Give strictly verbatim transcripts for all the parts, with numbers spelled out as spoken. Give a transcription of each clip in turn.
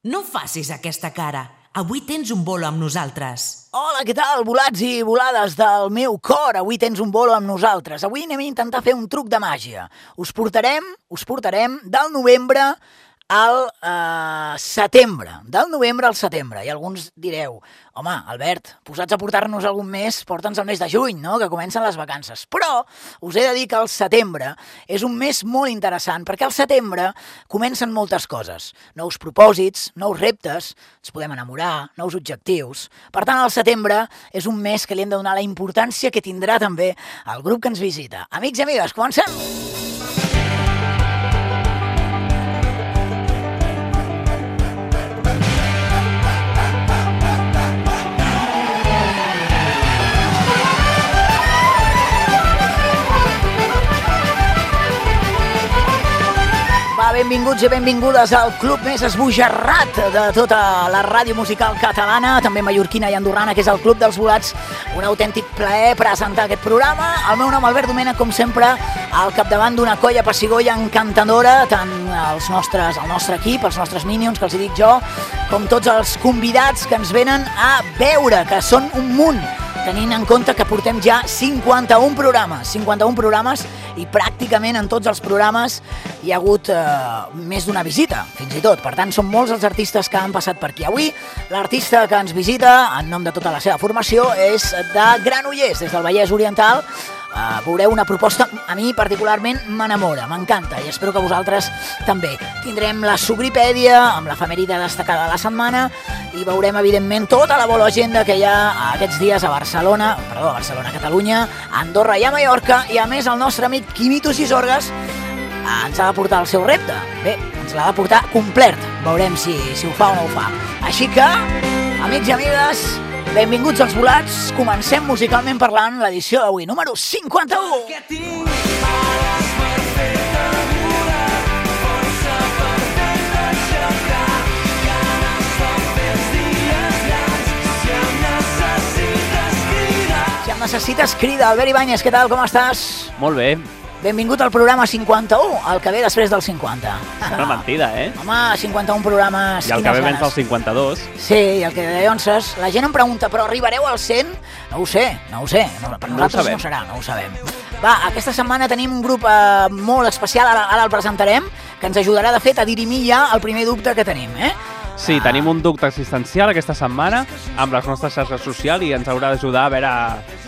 No facis aquesta cara. Avui tens un bolo amb nosaltres. Hola, què tal, volats i volades del meu cor? Avui tens un bolo amb nosaltres. Avui anem a intentar fer un truc de màgia. Us portarem, us portarem del novembre al eh, setembre. Del novembre al setembre. I alguns direu, home, Albert, posats a portar-nos algun mes, porta'ns el mes de juny, no?, que comencen les vacances. Però us he de dir que el setembre és un mes molt interessant, perquè al setembre comencen moltes coses. Nous propòsits, nous reptes, ens podem enamorar, nous objectius. Per tant, el setembre és un mes que li hem de donar la importància que tindrà també el grup que ens visita. Amics i amigues, comencem! Benvinguts i benvingudes al club més esbojarrat de tota la ràdio musical catalana, també mallorquina i andorrana, que és el Club dels Volats. Un autèntic plaer presentar aquest programa. El meu nom, Albert Domènech, com sempre, al capdavant d'una colla pessigolles encantadora, tant els nostres, el nostre equip, els nostres minions, que els dic jo, com tots els convidats que ens venen a veure, que són un munt, tenint en compte que portem ja cinquanta-un programes, cinquanta-un programes, i pràcticament en tots els programes hi ha hagut eh, més d'una visita, fins i tot. Per tant, són molts els artistes que han passat per aquí. Avui, l'artista que ens visita, en nom de tota la seva formació, és de Granollers, des del Vallès Oriental. Uh, veureu una proposta, a mi particularment m'enamora, m'encanta, i espero que vosaltres també. Tindrem la Sugripèdia amb l'efemèride destacada de la setmana i veurem evidentment tota la bona agenda que hi ha aquests dies a Barcelona, perdó, a Barcelona, a Catalunya, a Andorra i a Mallorca, i a més el nostre amic Quimito Sisorgas uh, ens ha de portar el seu repte. Bé, ens l'ha de portar complet, veurem si, si ho fa o no ho fa. Així que, amics i amigues, benvinguts als volats, comencem musicalment parlant l'edició d'avui, número cinquanta-u. Que tinc hores per fer-te volar, força per fer-te aixecar, ganes per fer els dies llargs, si em necessites cridar. Si em necessites cridar, Albert Ibáñez, què tal, com estàs? Molt bé. Benvingut al programa cinquanta-u, el que ve després del cinquanta. És una mentida, eh? Home, cinquanta-un programes... I el que ve menys del cinquanta-dos. Sí, i el que ve onces. La gent em pregunta, però arribareu al cent? No ho sé, no ho sé. No, per nosaltres no, no serà, no ho sabem. Va, aquesta setmana tenim un grup eh, molt especial, ara, ara el presentarem, que ens ajudarà, de fet, a dirimir ja el primer dubte que tenim, eh? Sí, ah. tenim un dubte existencial aquesta setmana amb les nostres xarxes socials i ens haurà d'ajudar a veure...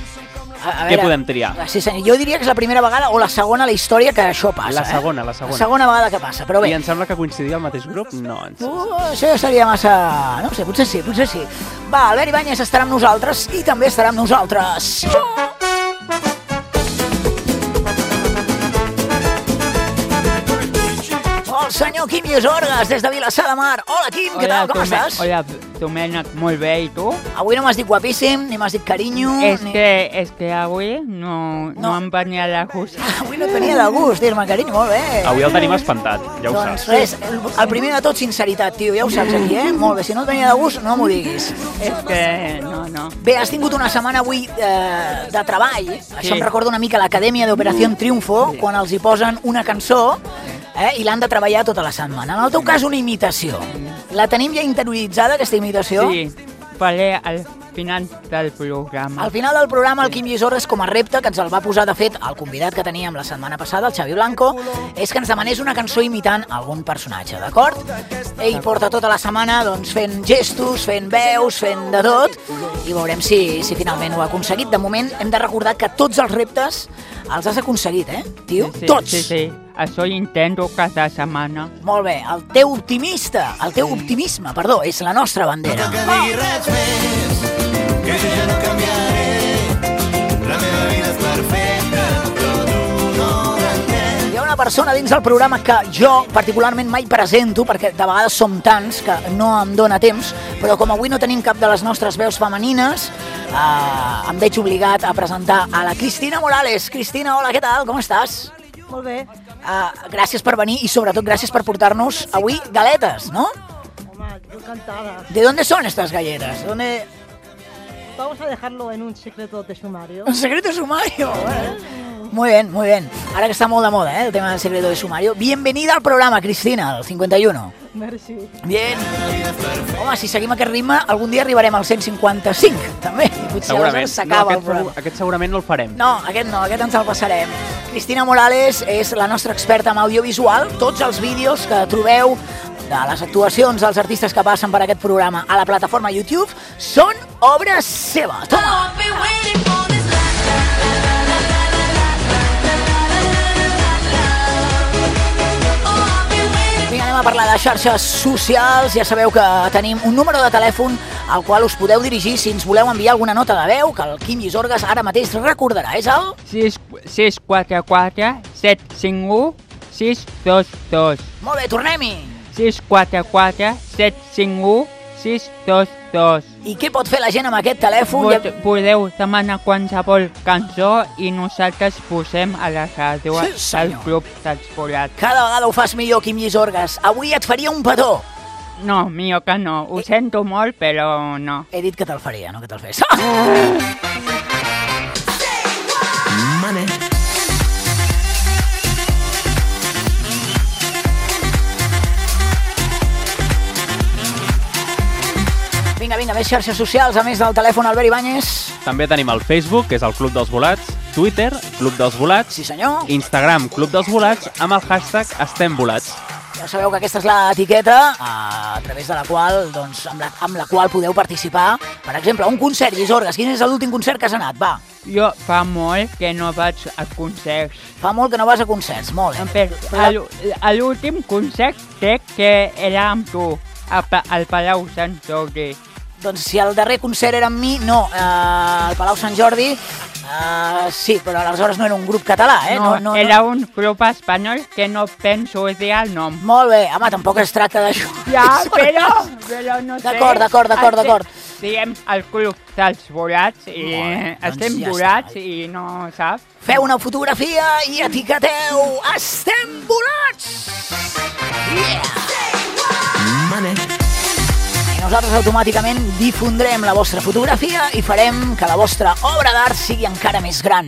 A veure, què podem triar? Sí, jo diria que és la primera vegada o la segona a la història que això passa. La segona, eh? la segona. La segona vegada que passa, però bé. I em sembla que coincidia al mateix grup? No. Ens... Uh, això ja seria massa... No sé, potser sí, potser sí. Va, Albert Ibáñez estarà amb nosaltres i també estarà amb nosaltres. El senyor Quim Isorgas, des de Vilassar de Mar. Hola, Quim, què tal, com estàs? Hola, Domènech, molt bé, i tu? Avui no m'has dit guapíssim, ni m'has dit carinyo... És ni... que, és que avui no, no. no em venia de gust. Avui no et venia de gust dir-me carinyo, molt bé. Avui el tenim espantat, ja ho doncs saps. Res, el, el primer de tot, sinceritat, tio, ja ho saps aquí, eh? Molt bé, si no et venia de gust, no m'ho diguis. És que no, no. Bé, has tingut una setmana avui eh, de treball. Sí. Això em recorda una mica l'Acadèmia d'Operació Triunfo, sí. Quan els hi posen una cançó eh, i l'han de treballar tota la setmana. En el teu cas, una imitació. La tenim ja interioritzada, aquesta imitació? Sí, faré al final del programa. Al final del programa, el Quim Isorgas, com a repte, que ens el va posar, de fet, el convidat que teníem la setmana passada, el Xavi Blanco, és que ens demanés una cançó imitant algun personatge, d'acord? Ell porta tota la setmana doncs, fent gestos, fent veus, fent de tot, i veurem si, si finalment ho ha aconseguit. De moment, hem de recordar que tots els reptes els has aconseguit, eh, tio? Sí, Tots! Sí, sí. Això intento cada setmana. Molt bé, el teu optimista, el teu optimisme, perdó, és la nostra bandera. No cal que digui res més, que jo ja no canviaré, la meva vida és perfecta, però tu no l'entens. Hi ha una persona dins del programa que jo particularment mai presento, perquè de vegades som tants que no em dóna temps, però com avui no tenim cap de les nostres veus femenines, eh, em veig obligat a presentar a la Cristina Morales. Cristina, hola, què tal? Com estàs? Molt bé. Uh, gràcies per venir i sobretot gràcies per portar-nos avui galetes, ¿no? Home, yo encantada. ¿De dónde son estas galletas? ¿De dónde...? Vamos a dejarlo en un secreto de sumario. Un secreto sumario, ¿eh? Muy bien, muy bien. Ahora que está molt de moda, ¿eh? El tema del secreto de sumario. Bienvenida al programa, Cristina, el cinquanta i u. Merci. Bien. Home, si seguim aquest ritme, algun dia arribarem al cent cinquanta-cinc, també. I potser Segurament. s'acaba No, el aquest, programa. aquest segurament no el farem. No, aquest no, aquest ens el passarem. Cristina Morales és la nostra experta en audiovisual. Tots els vídeos que trobeu de les actuacions dels artistes que passen per aquest programa a la plataforma YouTube són obra seva. Toma! Vinga, anem a parlar de xarxes socials. Ja sabeu que tenim un número de telèfon al qual us podeu dirigir si ens voleu enviar alguna nota de veu, que el Quim Llisorgues ara mateix recordarà. És el... sis quatre quatre set cinc u sis dos dos. Molt bé, tornem-hi. sis quatre quatre set cinc u sis dos dos. I què pot fer la gent amb aquest telèfon? Pot, podeu demanar qualsevol cançó i nosaltres posem a la ràdio Sí, del senyor. Club dels Volats. Cada vegada ho fas millor, Quim Llisorgues. Avui et faria un petó. No, millor que no. Ho sento molt, però no. He dit que te'l faria, no que te'l fes. Money. Vinga, vinga, més xarxes socials, a més del telèfon Albert Ibáñez. També tenim el Facebook, que és el Club dels Volats, Twitter, Club dels Volats, Sí, senyor. Instagram, Club dels Volats, amb el hashtag Estem Volats. Ja sabeu que aquesta és l'etiqueta a través de la qual, doncs, amb la, amb la qual podeu participar. Per exemple, un concert, Llisorgues. Quin és l'últim concert que has anat? Va, Jo fa molt que no vaig a concerts. fa molt que no vas a concerts, molt, eh? Per, a l'ú- a l'últim concert crec que era amb tu, a pa- al Palau Sant Jordi. Doncs si el darrer concert era amb mi, no. Eh, al Palau Sant Jordi, eh, sí, però aleshores no era un grup català, eh? No, no, era un grup espanyol que no penso dir el nom. Molt bé, home, tampoc es tracta d'això. Ja, però, però no sé. D'acord, d'acord, d'acord, d'acord. Diem el club dels volats i Molt bé, doncs estem ja volats està. i no saps. Feu una fotografia i etiqueteu Estem Volats! Yeah! Money. I nosaltres automàticament difondrem la vostra fotografia i farem que la vostra obra d'art sigui encara més gran.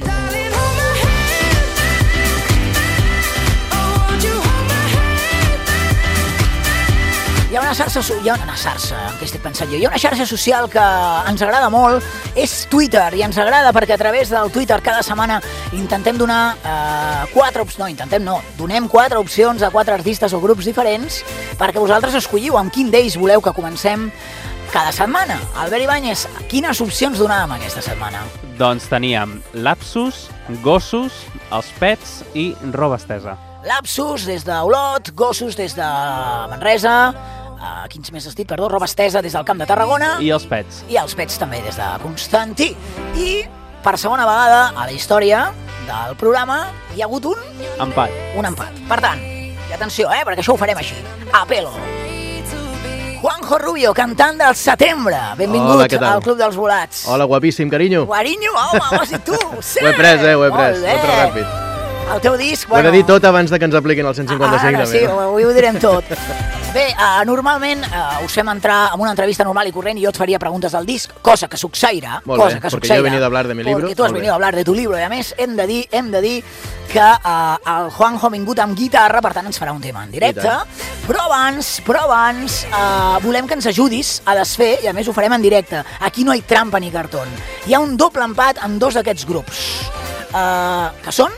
Hi ha una xarxa, so- hi ha una xarxa, en què estic pensant jo? Hi ha una xarxa social que ens agrada molt, és Twitter, i ens agrada perquè a través del Twitter cada setmana intentem donar eh, quatre opcions, no, intentem no, donem quatre opcions a quatre artistes o grups diferents perquè vosaltres escolliu amb quin d'ells voleu que comencem cada setmana. Albert Ibáñez, quines opcions donàvem aquesta setmana? Doncs teníem Lapsus, Gossos, Els Pets i Roba Estesa. Lapsus des d'Olot, Gossos des de Manresa, uh, quins més has dit, perdó, Roba Estesa des del Camp de Tarragona I Els Pets. i els Pets també des de Constantí. I per segona vegada a la història del programa hi ha hagut un, Empat. un empat. Per tant, i atenció, eh, perquè això ho farem així. A pelo. Juanjo Rubio, cantant del Setembre. Benvingut Hola, què tal? al Club dels Volats. Hola, guapíssim, carinyo. Guarinyo, home, ho has dit tu. Sí. Ho he pres, eh, ho he pres. Molt Ho he pres bé. ràpid. El teu disc, Ho he de dir tot abans de que ens apliquin el cent cinquanta-cinc. Ara també, sí, no? avui ho direm tot. Bé, uh, normalment uh, us fem entrar en una entrevista normal i corrent i jo et faria preguntes del disc, cosa que succeirà. Molt cosa bé, que porque succeirà, yo he venido a hablar de mi libro, Porque tu has molt bé. venido a hablar de tu libro i a més hem de dir, hem de dir que uh, el Juanjo ha vingut amb guitarra, per tant ens farà un tema en directe. Però abans, però abans uh, volem que ens ajudis a desfer i a més ho farem en directe. Aquí no hi ha trampa ni cartón. Hi ha un doble empat amb dos d'aquests grups. Uh, que són?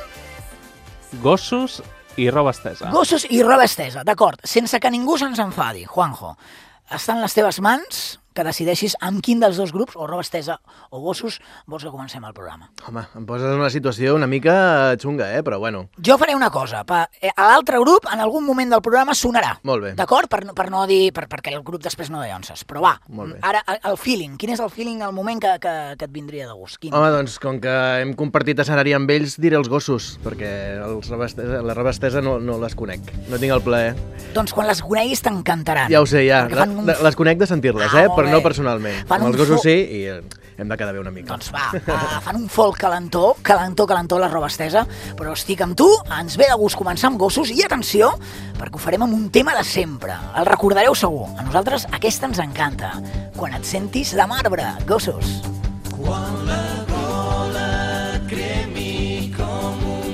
Gossos i Roba Estesa. Gossos i roba estesa, d'acord. Sense que ningú se'ns enfadi, Juanjo. Està en les teves mans que decideixis amb quin dels dos grups, o roba estesa o gossos, vols que comencem el programa. Home, em poses en una situació una mica xunga, eh? Però bueno. Jo faré una cosa. Pa, eh, a l'altre grup, en algun moment del programa, sonarà. Molt bé. D'acord? Per, no- per no dir... Per, perquè el grup després no deionces. Però va, Molt bé. ara el, el feeling. Quin és el feeling, el moment que, que, que et vindria de gust? Quin? Home, doncs, com que hem compartit escenari amb ells, diré els gossos, perquè els roba estesa, la roba estesa no, no les conec. No tinc el plaer. Doncs quan les coneguis t'encantaran. Ja ho sé, ja. Perquè fan un- De- Les conec de sentir-les, Ah, eh? molt Però no bé. personalment. Fan Amb un els gossos fo- sí, i eh, hem de quedar bé una mica. Doncs va, uh, fan un folk calentó, calentó, calentó, la roba estesa, però estic amb tu, ens ve de gust començar amb gossos, i atenció, perquè ho farem amb un tema de sempre, el recordareu segur, a nosaltres aquesta ens encanta, quan et sentis de marbre, gossos. Quan la gola et cremi com un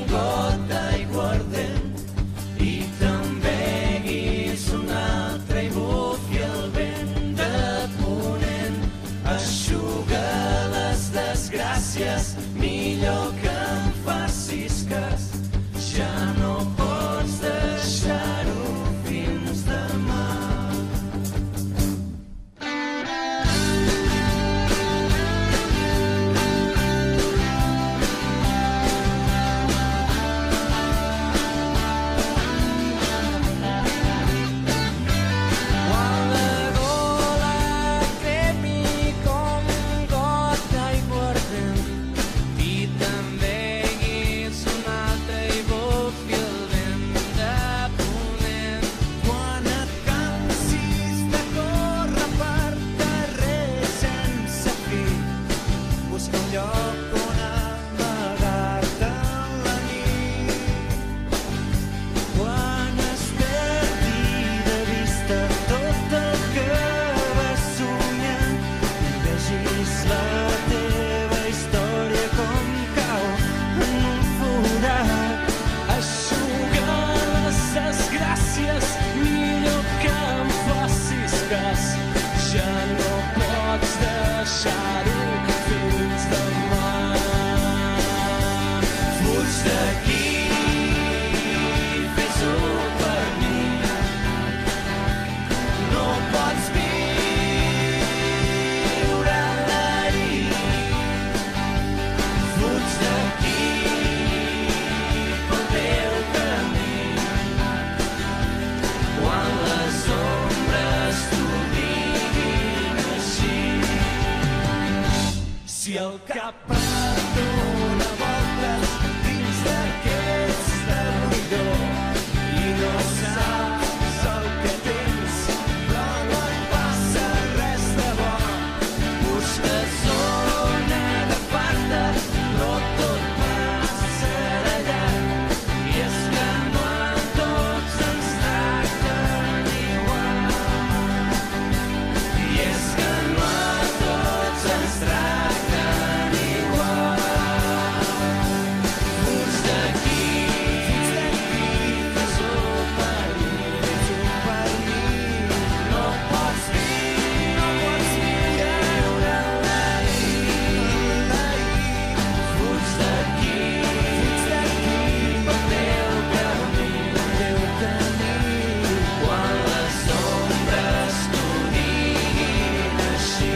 Si el cap prat una volta dins d'aquesta buidor i no saps el que tens, però no et passa res de bo. Busques on agafar-te, però tot passa allà. I és que no a tots ens tracten igual. I és que no a tots ens tracten igual. Uns d'aquí, fins d'aquí, fins un per mi, fins un per mi. No pots dir, no pots viure l'ahir, l'ahir. Uns d'aquí, fins d'aquí, pel teu camí, pel teu camí. Quan les ombres t'ho diguin així.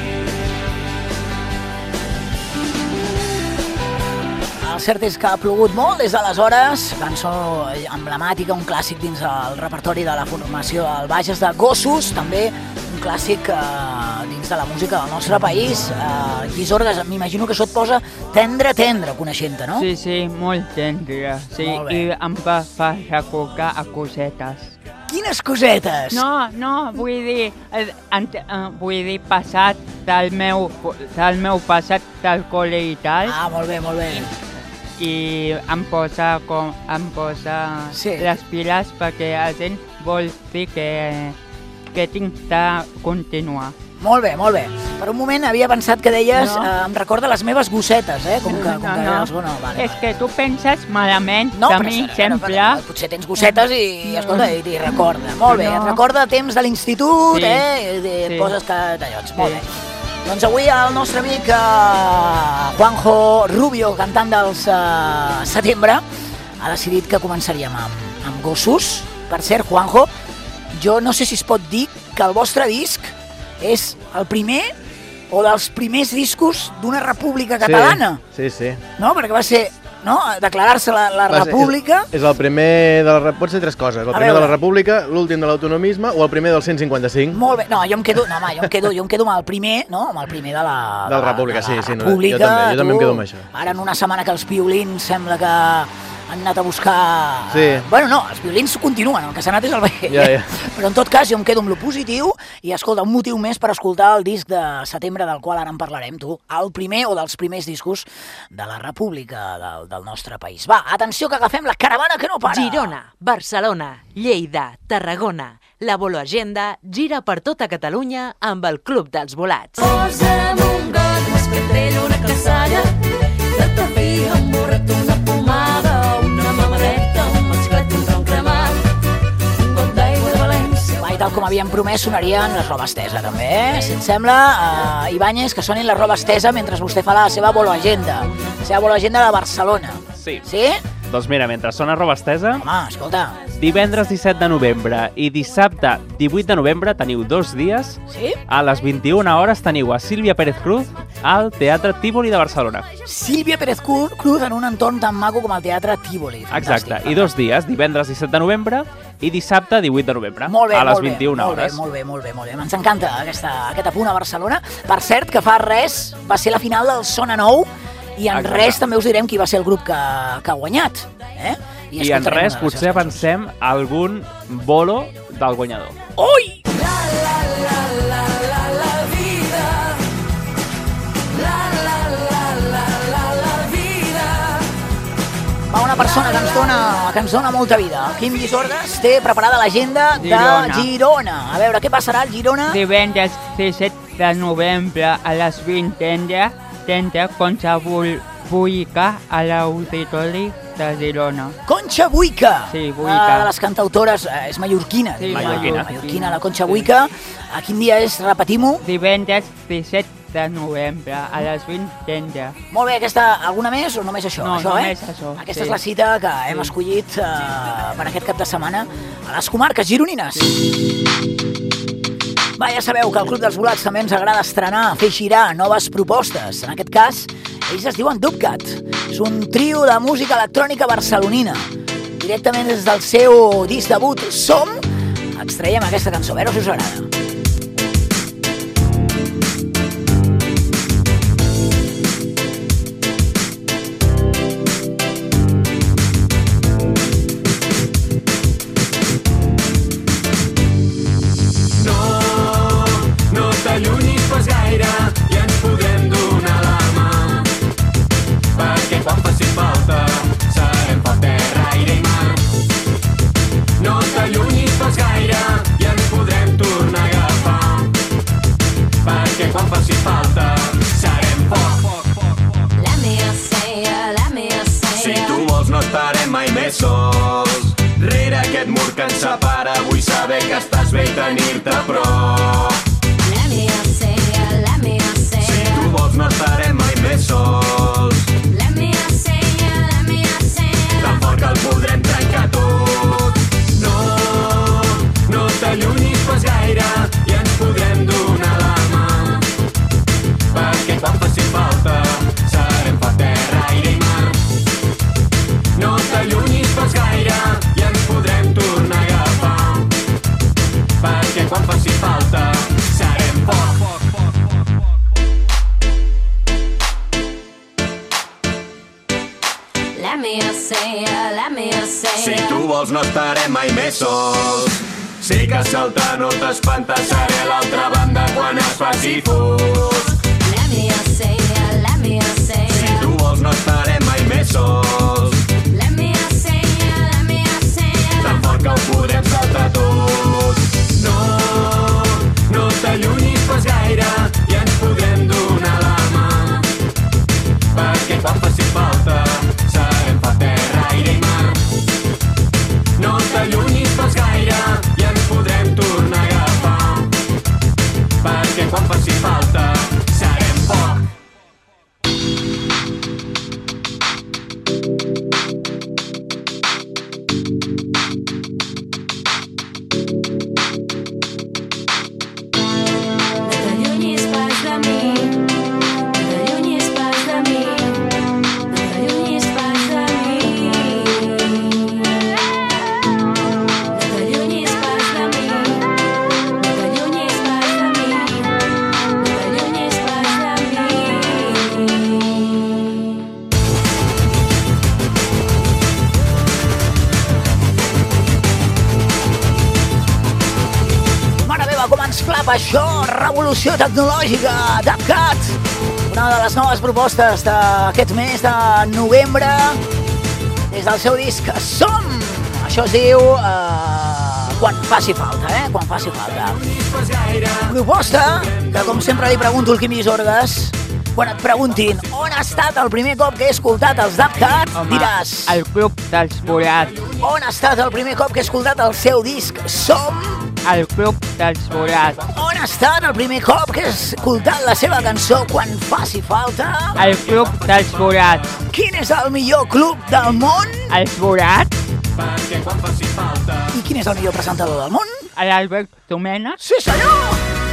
El cert és que ha plogut molt des d'aleshores, cançó emblemàtica, un clàssic dins el repertori de la formació del Bages de Gossos, també un clàssic eh, dins de la música del nostre país. Eh, Guisorgues, m'imagino que això et posa tendre, tendre, coneixent-te, no? Sí, sí, molt tendre. Sí, Molt bé. i em va fa recordar a cosetes. Quines cosetes! No, no, vull dir, eh, ante, eh, vull dir passat del meu, del meu passat del col·le i tal, Ah, molt bé, molt bé. i em posa, com, em posa Sí. les piles perquè la gent vol dir que, que tinc de continuar. Molt bé, molt bé. Per un moment havia pensat que deies No. eh, em recorda les meves gossetes, eh? Com que, com No, que no. deies, bueno, vale, És que tu penses malament No, de però, mi però, sempre. però, potser tens gossetes i, No. escolta, i t'hi recorda. Molt bé, No. et recorda temps de l'institut, Sí. eh? I et Sí. poses cada tallots. Molt Sí. bé. Doncs avui el nostre amic eh, Juanjo Rubio, cantant dels eh, Setembre, ha decidit que començaríem amb, amb Gossos. Per cert, Juanjo, jo no sé si es pot dir que el vostre disc és el primer o dels primers discos d'una república catalana, Sí, sí. sí. no? Perquè va ser, no?, declarar-se la, la Va ser- república. És, és el primer de la... Re- Pot ser tres coses. El A primer de veure. la república, l'últim de l'autonomisme o el primer del cent cinquanta-cinc. Molt bé, no, jo em quedo, no, home, jo em quedo, jo em quedo amb el primer, no?, amb el primer de la... De la de República, de sí, la sí, no, República, jo també, jo també em tu. quedo amb això. Ara en una setmana que els piolins sembla que han anat a buscar... Sí. Bueno, no, els violins continuen, el que s'ha anat és el veí. Ja, ja. Però en tot cas jo em quedo amb lo positiu i escolta, un motiu més per escoltar el disc de Setembre del qual ara en parlarem, tu, el primer o dels primers discos de la República del, del nostre país. Va, atenció que agafem la caravana que no para. Girona, Barcelona, Lleida, Tarragona. La Bolo Agenda gira per tota Catalunya amb el Club dels Volats. Posa'm un got, un escatell, una cassalla, de tafi, un borret, una pomada, una mamadeta, un masclet, un tronc cremat, un got d'aigua de València. Va, i tal com havíem promès, sonarien les roba estesa, també, eh? Si et sembla, uh, Ibáñez, que sonin la roba estesa mentre vostè fa la seva Bolo Agenda, la seva Bolo Agenda de Barcelona. Sí. Sí? Doncs mira, mentre sona roba estesa, Home, escolta, divendres disset de novembre i dissabte divuit de novembre teniu dos dies. sí? A les vint-i-una hores teniu a Sílvia Pérez Cruz al Teatre Tívoli de Barcelona. Sílvia Pérez Cruz Cruz en un entorn tan maco com el Teatre Tívoli. Exacte, Fantàstic, i dos dies, divendres disset de novembre i dissabte divuit de novembre, Molt bé, a les molt bé, vint-i-una molt hores. Bé, molt bé, molt bé, molt bé. Ens encanta aquesta, aquest apunt a Barcelona. Per cert, que fa res va ser la final del Sona Nou i en Exacte. res també us direm qui va ser el grup que, que ha guanyat. Eh? I en escoltarem res una de les potser seves avancem algun bolo del guanyador. cançons. Ui! Va, una persona que ens dona, que ens dona molta vida. El Quim Guisorgues té preparada l'agenda de Girona. Girona. A veure, què passarà al Girona? Divendres disset de novembre a les vint tendre, tendre Concha Buica a l'Auditori de Girona. Concha Buica. Sí, Buica. Una de les cantautores, eh, és mallorquina. Sí, diu. mallorquina. Mallorquina, la Concha Buica. A quin dia és? Repetim-ho. Divendres disset de novembre a les vint tendre. Molt bé, aquesta, alguna més o només això? No, això només eh? això, Aquesta sí. és la cita que hem Sí. escollit eh, per aquest cap de setmana a les comarques gironines. Va, ja sabeu que al Club dels Volats també ens agrada estrenar, fer girar noves propostes. En aquest cas, ells es diuen Dubcat. És un trio de música electrònica barcelonina. Directament des del seu disc debut Som, extraiem aquesta cançó. A veure si us agrada. vols no estarem mai més sols. Sí que saltar no t'espanta, seré a l'altra banda quan es faci fosc. Let me say, let me say. Si tu vols no estarem mai més sols. Let me say, let me say. Tan fort que ho podem saltar tot. No, no t'allunyis pas gaire i ens podrem donar la mà. Perquè quan faci falta serem per terra, aire i mar. No t'allunyis pas gaire i ens podrem tornar a agafar. Perquè quan faci falta serem poc. Això, revolució tecnològica, DubCat, una de les noves propostes d'aquest mes de novembre, des del seu disc Som. Això es diu eh, Quan faci falta, eh? Quan faci falta. Proposta que, com sempre li pregunto al Quimi Sorgues, quan et preguntin on ha estat el primer cop que he escoltat els DubCat, diràs... el Club dels Volats. On ha estat el primer cop que he escoltat el seu disc Som? El Club dels Volats. On ha estat el primer cop que he escoltat la seva cançó Quan faci falta? El Club dels Volats. Quin és el millor club del món? Els Volats. Perquè quan faci falta... I quin és el millor presentador del món? L'Albert Domènech. Sí, senyor!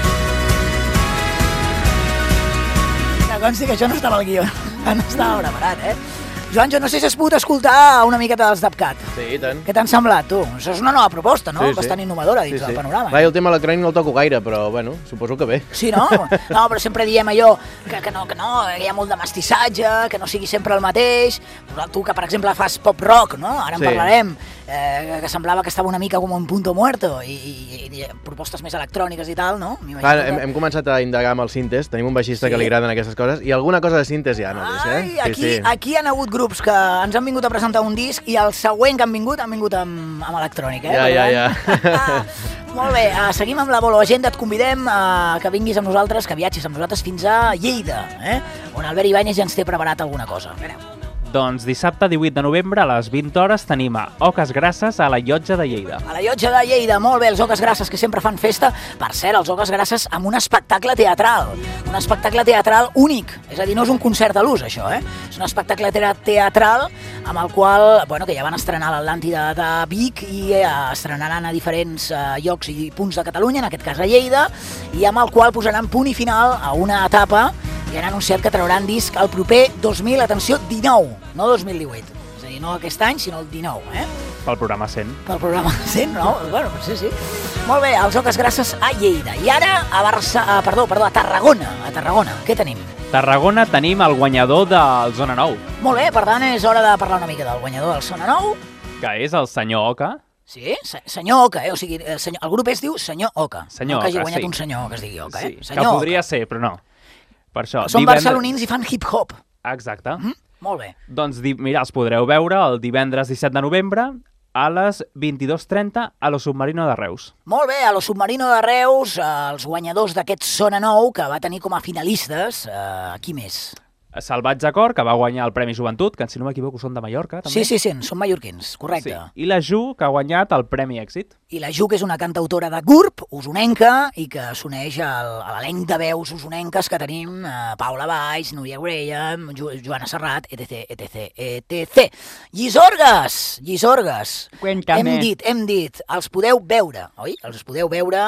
Que consti que això no estava al guió, no estava preparat, eh? Joan, jo no sé si has pogut escoltar una miqueta dels DubCat. Sí, i tant. Què t'han semblat, tu? Això és una nova proposta, no? Sí, sí. Bastant innovadora dins Sí, sí. del panorama. Va, el tema electrònic no el toco gaire, però, bueno, suposo que bé. Sí, no? No, però sempre diem allò que, que, no, que no, que hi ha molt de mestissatge, que no sigui sempre el mateix. Tu, que per exemple fas pop-rock, no? Ara en Sí. parlarem, eh, que semblava que estava una mica com un punto muerto, i, i, i propostes més electròniques i tal, no? Clar, hem, hem començat a indagar amb el sintes, tenim un baixista Sí. que li agraden aquestes coses, i alguna cosa de sintes ja, no? Ai, eh? aquí, sí, sí. aquí han hagut grups que ens han vingut a presentar un disc i el següent que han vingut han vingut amb, amb electrònic, eh? Ja, Per ja, tant, ja. Molt bé, uh, seguim amb la Bolo Agenda, et convidem uh, que vinguis amb nosaltres, que viatgis amb nosaltres fins a Lleida, eh? On Albert Ibáñez ja ens té preparat alguna cosa. Mireu. Doncs dissabte divuit de novembre a les vint hores tenim a Oques Grasses a la Llotja de Lleida. A la Llotja de Lleida, molt bé, els Oques Grasses que sempre fan festa. Per cert, els Oques Grasses amb un espectacle teatral, un espectacle teatral únic, és a dir, no és un concert a l'ús, això, eh? És un espectacle teatral amb el qual, bueno, que ja van estrenar a l'Atlàntida de Vic i eh, estrenaran a diferents eh, llocs i punts de Catalunya, en aquest cas a Lleida, i amb el qual posaran punt i final a una etapa i han anunciat que trauran disc el proper dos mil, atenció, dinou, no dos mil divuit. És a dir, no aquest any, sinó el dinou, eh? Pel programa cent. Pel programa cent, no? Bueno, sí, sí. Molt bé, els Oques Grasses a Lleida. I ara a Barça... A, perdó, perdó, a Tarragona. A Tarragona, què tenim? Tarragona tenim el guanyador del Zona nou, Molt bé, per tant, és hora de parlar una mica del guanyador del Zona nou. que és el senyor Oca. Sí, se senyor Oca, eh? O sigui, el, senyor, el grup es diu Senyor Oca. Senyor no que hagi Oca, guanyat sí. un senyor que es digui Oca, eh? Sí, que Senyor podria Oca. ser, però no. Per això, Són divendres- barcelonins i fan hip-hop. Exacte. Mm? Molt bé. Doncs, di- mira, els podreu veure el divendres disset de novembre a les vint-i-dos trenta a lo Submarino de Reus. Molt bé, a lo Submarino de Reus, eh, els guanyadors d'aquest Zona nou, que va tenir com a finalistes, eh, qui més? Salvatge Cor, que va guanyar el Premi Joventut, que si no m'equivoco són de Mallorca, també. Sí, sí, sí, són mallorquins, correcte. Sí. I la Ju, que ha guanyat el Premi Èxit. I la Ju, que és una cantautora de Gurb, usonenca, i que s'uneix al, a l'elenc de veus usonenques que tenim, eh, Paula Valls, Núria Graham, Jo Joana Serrat, etc, etc, etcètera. Llisorgues, Llisorgues. Cuéntame. Hem dit, hem dit, els podeu veure, oi? Els podeu veure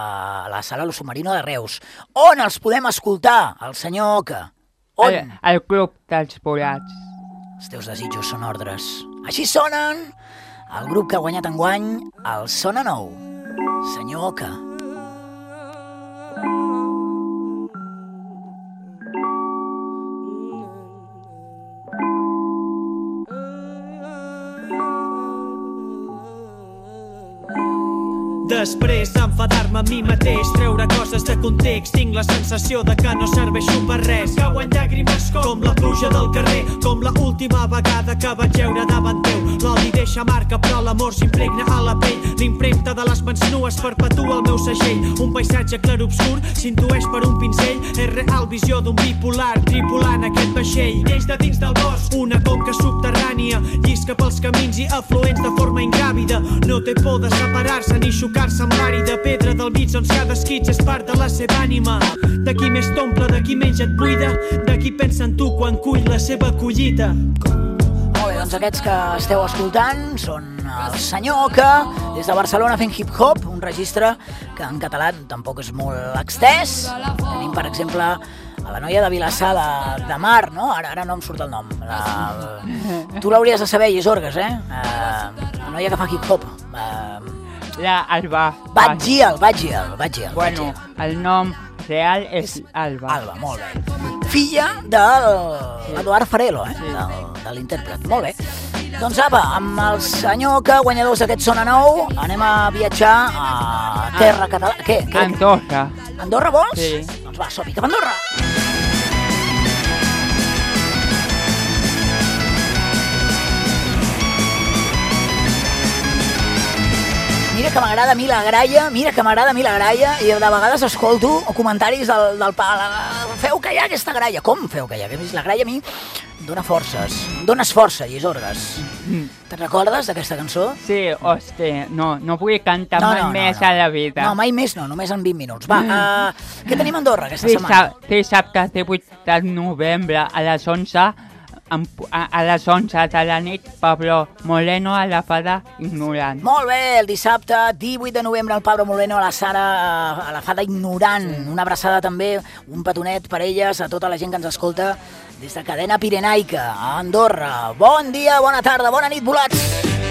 a la sala Lo Submarino de Reus. On els podem escoltar, el senyor Oca? On? El, el Club dels Volats. Els teus desitjos són ordres. Així sonen el grup que ha guanyat enguany el Zona nou. Senyor Oca. Després d'enfadar-me a mi mateix, treure coses de context, tinc la sensació de que no serveixo per res. Cauen llàgrimes com, com la pluja del carrer, com la última vegada que vaig jeure davant teu. L'odi deixa marca però l'amor s'impregna a la pell. L'impremta de les mans nues perpetua el meu segell. Un paisatge clarobscur s'intueix per un pinzell. És real visió d'un bipolar tripulant aquest vaixell. Neix de dins del bosc una conca subterrània, llisca pels camins i afluents de forma ingràvida. No té por de separar-se ni xocar-se amb l'àrida pedra del mig on cada esquitx és part de la seva ànima. De qui més t'omple, de qui menys et buida, de qui pensa en tu quan cull la seva collita. Molt bé, doncs aquests que esteu escoltant són el Senyor que, des de Barcelona fent hip-hop, un registre que en català tampoc és molt extès. Tenim, per exemple, a la noia de Vilassar de, de Mar, no? Ara, ara no em surt el nom. La, tu l'hauries de saber, Isorgues, eh? Uh, la noia que fa hip-hop. Uh, La Alba. Batgiel, Batgiel, Batgiel. Bueno, el nom real és Alba. Alba, molt bé. Filla de l'Eduard Farelo, eh? Sí. De, de l'intèrpret. Molt bé. Doncs apa, amb el senyor que guanyadors d'aquest Sona Nou anem a viatjar a terra catalana. Què? Què? Andorra. Andorra vols? Sí. Doncs va, som-hi cap a Andorra. Mira que m'agrada a mi la gralla, mira que m'agrada a mi la gralla i de vegades escolto comentaris del, del pal. Feu callar aquesta gralla. Com feu callar? La gralla a mi dona forces. Dones força, Isorgues. Mm. Te'n recordes d'aquesta cançó? Sí, hosti, no, no vull cantar no, mai no, més no, no. a la vida. No, mai més no, només en vint minuts. Va, uh, què tenim a Andorra aquesta Dissab setmana? Dissabte divuit de novembre a les onze, a, a les onze de la nit, Pablo Moreno a la Fada Ignorant. Molt bé, el dissabte divuit de novembre el Pablo Moreno a la Sara, a la Fada Ignorant. Una abraçada també, un petonet per elles, a tota la gent que ens escolta des de Cadena Pirenaica, a Andorra. Bon dia, bona tarda, bona nit, volats!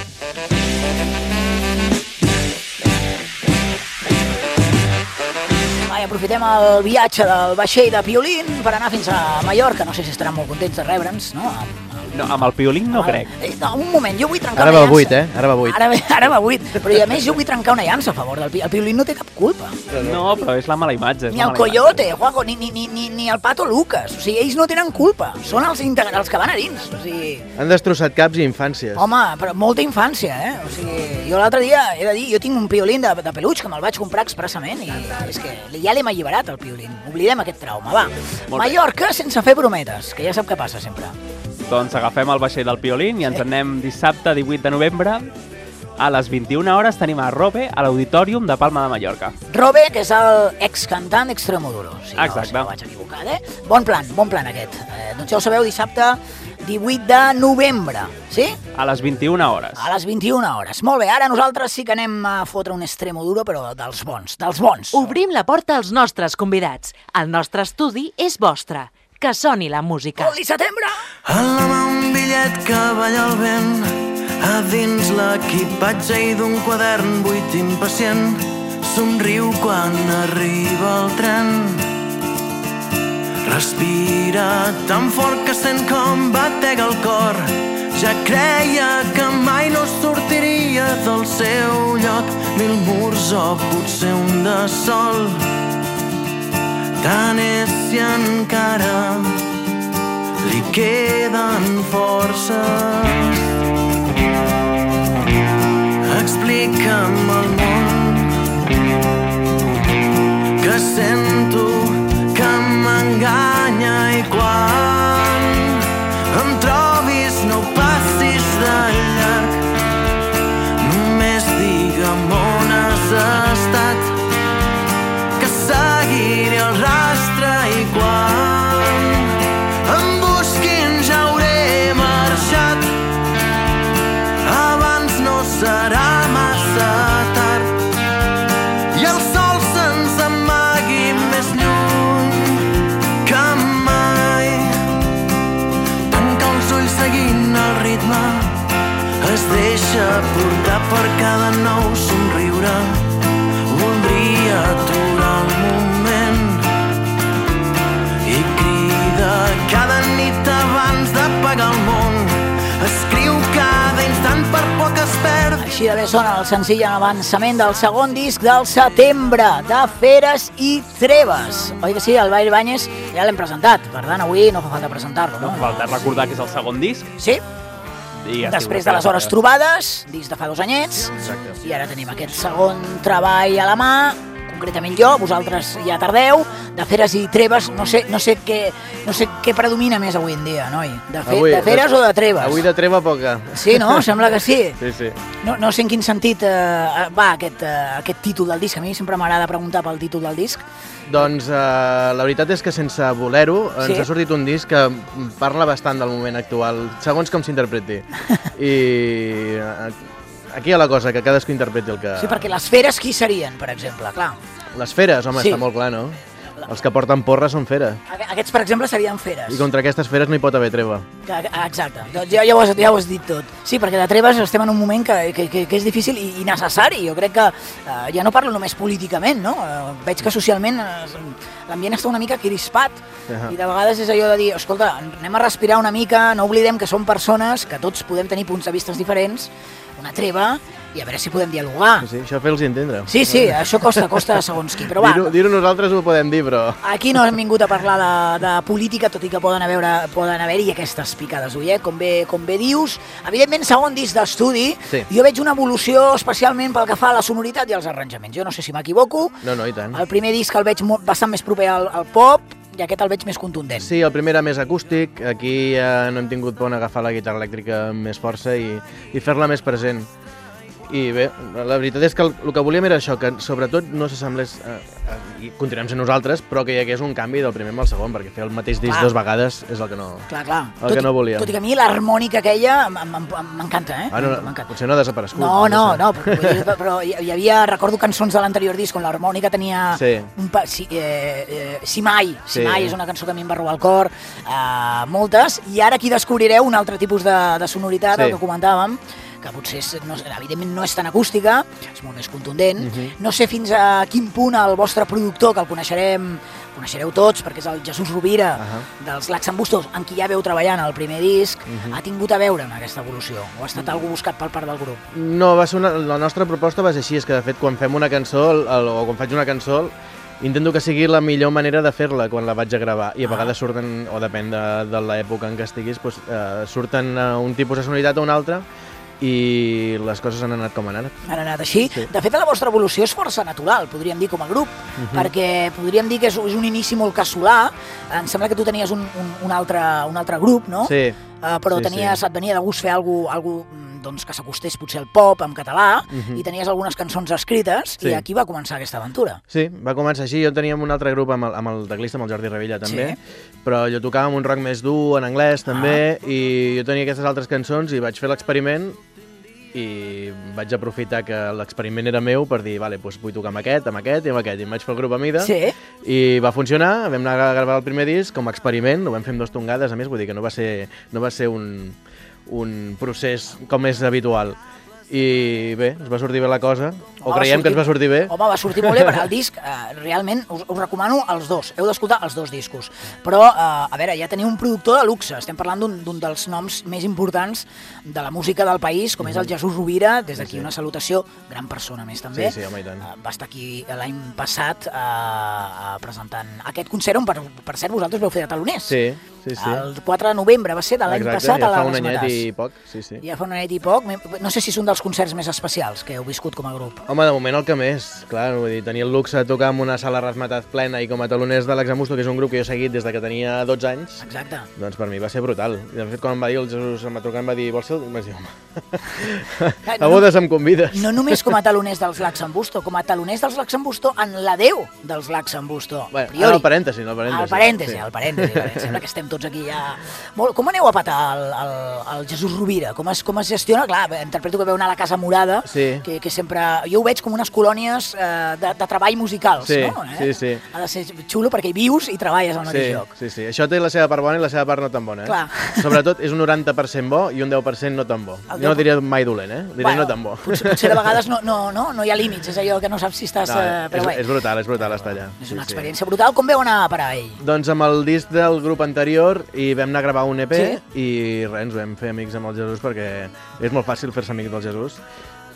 Va, aprofitem el viatge del vaixell de Piolín per anar fins a Mallorca. No sé si estaran molt contents de rebre'ns, no? No, amb el Piolín no crec. Eh, no, un moment, jo vull trencar Ara una va llança. vuit, eh? Ara va vuit. Ara, ara va vuit. Però i a més jo vull trencar una llança a favor del Piolín. El Piolín no té cap culpa. No, però és la mala imatge. És Ni la el mala Coyote, Juanjo, ni, ni, ni, ni, ni el Pato Lucas. O sigui, ells no tenen culpa. Són els integrals que van a dins. O sigui... Han destrossat caps i infàncies. Home, però molta infància, eh? O sigui, jo l'altre dia he de dir, jo tinc un Piolín de, de peluix que me'l vaig comprar expressament i és que ja l'hem alliberat, el Piolín. Oblidem aquest trauma, va. Mallorca sense fer brometes, que ja sap què passa sempre. Doncs agafem el vaixell del Piolín i ens anem dissabte divuit de novembre. A les vint-i-una hores tenim a Robe a l'Auditorium de Palma de Mallorca. Robe, que és el excantant Extremoduro. Si no, Exacte. si no vaig equivocat, eh? Bon plan, bon plan aquest. Eh, doncs ja ho sabeu, dissabte divuit de novembre, sí? A les vint-i-una hores. A les vint-i-una hores. Molt bé, ara nosaltres sí que anem a fotre un Extremoduro, però dels bons, dels bons. Obrim la porta als nostres convidats. El nostre estudi és vostre. Que soni la música. Oli setembre! A la mà un bitllet que balla el vent, a dins l'equipatge i d'un quadern buit impacient, somriu quan arriba el tren. Respira tan fort que sent com batega el cor, ja creia que mai no sortiria del seu lloc, mil murs o potser un de sol. Tant és si encara li queden forces. Explica'm el món que sento que m'enganya i quan em trobis no passis de llarg. Només digue'm on has estat, seguiré el rastre i quan em busquin ja hauré marxat. Abans no serà massa tard i el sol se'ns amagui més lluny que Així de bé sona el senzill en avançament del segon disc del setembre, de Feres i Treves. Oi que sí, el Bair Ibáñez ja l'hem presentat, per tant avui no fa falta presentar-lo, no? No fa falta recordar que és el segon disc. Sí. I ja Després de les hores trobades, disc de fa dos anyets, Exacte. i ara tenim aquest segon treball a la mà, concretament jo, vosaltres ja tardeu, de Feres i Treves, no sé, no sé, què, no sé què predomina més avui en dia, noi? De, fe, Avui, de Feres de, o de Treves? Avui de treva poca. Sí, no? Sembla que sí. Sí, sí. No, no sé en quin sentit eh, va aquest, eh, aquest títol del disc. A mi sempre m'agrada preguntar pel títol del disc. Doncs eh, la veritat és que sense voler-ho ens Sí. ha sortit un disc que parla bastant del moment actual, segons com s'interpreti. I eh, aquí hi ha la cosa, que cadascú interpreti el que... Sí, perquè les feres qui serien, per exemple? Clar. Les feres, home, Sí. està molt clar, no? Els que porten porra són feres. Aqu- Aquests, per exemple, serien feres. I contra aquestes feres no hi pot haver treva. Que- Exacte, doncs ja, ja, ho has, ja ho has dit tot. Sí, perquè de Treves estem en un moment que, que, que, que és difícil i, i necessari. Jo crec que eh, ja no parlo només políticament, no? Eh, veig que socialment eh, l'ambient està una mica crispat. Ahà. I de vegades és allò de dir, escolta, anem a respirar una mica, no oblidem que som persones, que tots podem tenir punts de vista diferents, una treva, i a veure si podem dialogar. Sí, sí, això fer-los entendre. Sí, sí, això costa, costa segons qui, però va, Dir-ho dir nosaltres ho podem dir, però... aquí no hem vingut a parlar de, de política, tot i que poden haver poden haver-hi aquestes picades d'ull, eh? com, bé, com bé dius. Evidentment, segon disc d'estudi, Sí. jo veig una evolució especialment pel que fa a la sonoritat i als arranjaments. Jo no sé si m'equivoco, No, no, i tant. el primer disc el veig molt, bastant més proper al, al pop, i aquest el veig més contundent. Sí, el primer era més acústic, aquí ja no hem tingut por en agafar la guitarra elèctrica amb més força i, i fer-la més present. I bé, la veritat és que el, el que volíem era això, que sobretot no s'assemblés, eh, eh, i continuem sent nosaltres, però que hi hagués un canvi del primer amb el segon, perquè fer el mateix disc Clar. dues vegades és el que no, Clar, clar. el Tot que i- no volíem. Tot i que a mi l'harmònica aquella em- em- em- m'encanta, eh? Ah, no, no, M'encanta. potser no ha desaparegut. No, no, sé. no, però, vull dir, però hi hi havia, recordo cançons de l'anterior disc on l'harmònica tenia Sí. un pa, si, eh, eh, si mai, si Sí. mai és una cançó que a mi em va robar el cor, eh, moltes, i ara aquí descobrireu un altre tipus de, de sonoritat, Sí. el que comentàvem, que potser és, no, evidentment no és tan acústica, és molt més contundent. Mhm. No sé fins a quin punt el vostre productor, que el coneixerem, coneixereu tots, perquè és el Jesús Rovira, Ahà. dels Laxambustos, amb qui ja veu treballant el primer disc, Mhm. ha tingut a veure en aquesta evolució? O ha estat algú buscat per part del grup? No, va ser una, la nostra proposta va ser així, és que de fet quan fem una cançó, el, el, o quan faig una cançó, intento que sigui la millor manera de fer-la quan la vaig a gravar, i a Ah. vegades surten, o depèn de, de l'època en què estiguis, doncs, eh, surten eh, un tipus de sonoritat o un altre, i les coses han anat com han anat. Han anat així. Sí. De fet, la vostra evolució és força natural, podríem dir, com a grup, Mhm. perquè podríem dir que és, és un inici molt casolà. Em sembla que tu tenies un, un, un, altre, un altre grup, no? Sí. Uh, però sí, tenies, sí. et venia de gust fer alguna cosa doncs, que s'acostés potser al pop en català, Mhm. i tenies algunes cançons escrites, Sí. i aquí va començar aquesta aventura. Sí, va començar així. Jo teníem un altre grup amb el, amb el teclista, amb el Jordi Revilla, també, però jo tocava amb un rock més dur, en anglès, també, Ah. i jo tenia aquestes altres cançons i vaig fer l'experiment i vaig aprofitar que l'experiment era meu per dir, vale, doncs vull tocar amb aquest, amb aquest i amb aquest, i em vaig fer el grup a mida, Sí. i va funcionar, vam anar a gravar el primer disc com a experiment, ho vam fer amb dues tongades, a més, vull dir que no va ser, no va ser un, un procés com és habitual. I bé, ens va sortir bé la cosa, o Home, va creiem que ens va sortir bé. Home, va sortir molt bé, perquè el disc, eh, realment, us, us recomano els dos. Heu d'escoltar els dos discos. Però, eh, a veure, ja teniu un productor de luxe. Estem parlant d'un d'un dels noms més importants de la música del país, com és el Jesús Rovira. Des d'aquí Sí, sí. una salutació, gran persona més també. Sí, sí, home, i tant. Eh, va estar aquí l'any passat eh, eh, presentant aquest concert on, per, per cert, vosaltres veu fer de taloners. Sí, sí, sí. El quatre de novembre va ser de l'any Exacte, passat ja a fa les un anyet Matàs. i poc, sí, sí. Ja fa un anyet i poc. No sé si és un dels concerts més especials que heu viscut com a grup. Home, de moment el que més, clar, vull dir, tenir el luxe de tocar en una sala Rasmataz plena i com a taloners de l'Examusto, que és un grup que jo he seguit des de que tenia dotze anys, Exacte. doncs per mi va ser brutal. I de fet, quan em va dir, el Jesús em va trucar, em va dir, vols ser? Em vaig dir, home, no, a bodes em convides. No només com a taloners dels Laxambusto, com a taloners dels Laxambusto en l'adeu dels Laxambusto. Bueno, priori. ara el parèntesi, no el parèntesi. El parèntesi, Sí. el parèntesi. Em sembla que estem tots aquí ja... Molt... Com aneu a patar el, el, el Jesús Rovira? Com es, com es gestiona? Clar, interpreto que veu anar a la Casa Morada, Sí. que, que sempre... Jo ho veig com unes colònies eh, de, de treball musicals, Sí, no? Eh? sí, sí. Ha de ser xulo perquè hi vius i treballes al mateix Sí, lloc. sí, sí. Això té la seva part bona i la seva part no tan bona, eh? Clar. Sobretot és un noranta per cent bo i un deu per cent no tan bo. El Jo no deu- diria mai dolent, eh? Diré Bueno, no tan bo. Potser, potser de vegades no, no, no, no hi ha límits, és allò que no saps si estàs... No, eh, però és, bé, és brutal, és brutal estar allà. és una experiència brutal. Com veu anar a parar ell? Doncs amb el disc del grup anterior i vam anar a gravar un E P Sí? i res, ens vam fer amics amb el Jesús perquè és molt fàcil fer-se amic del Jesús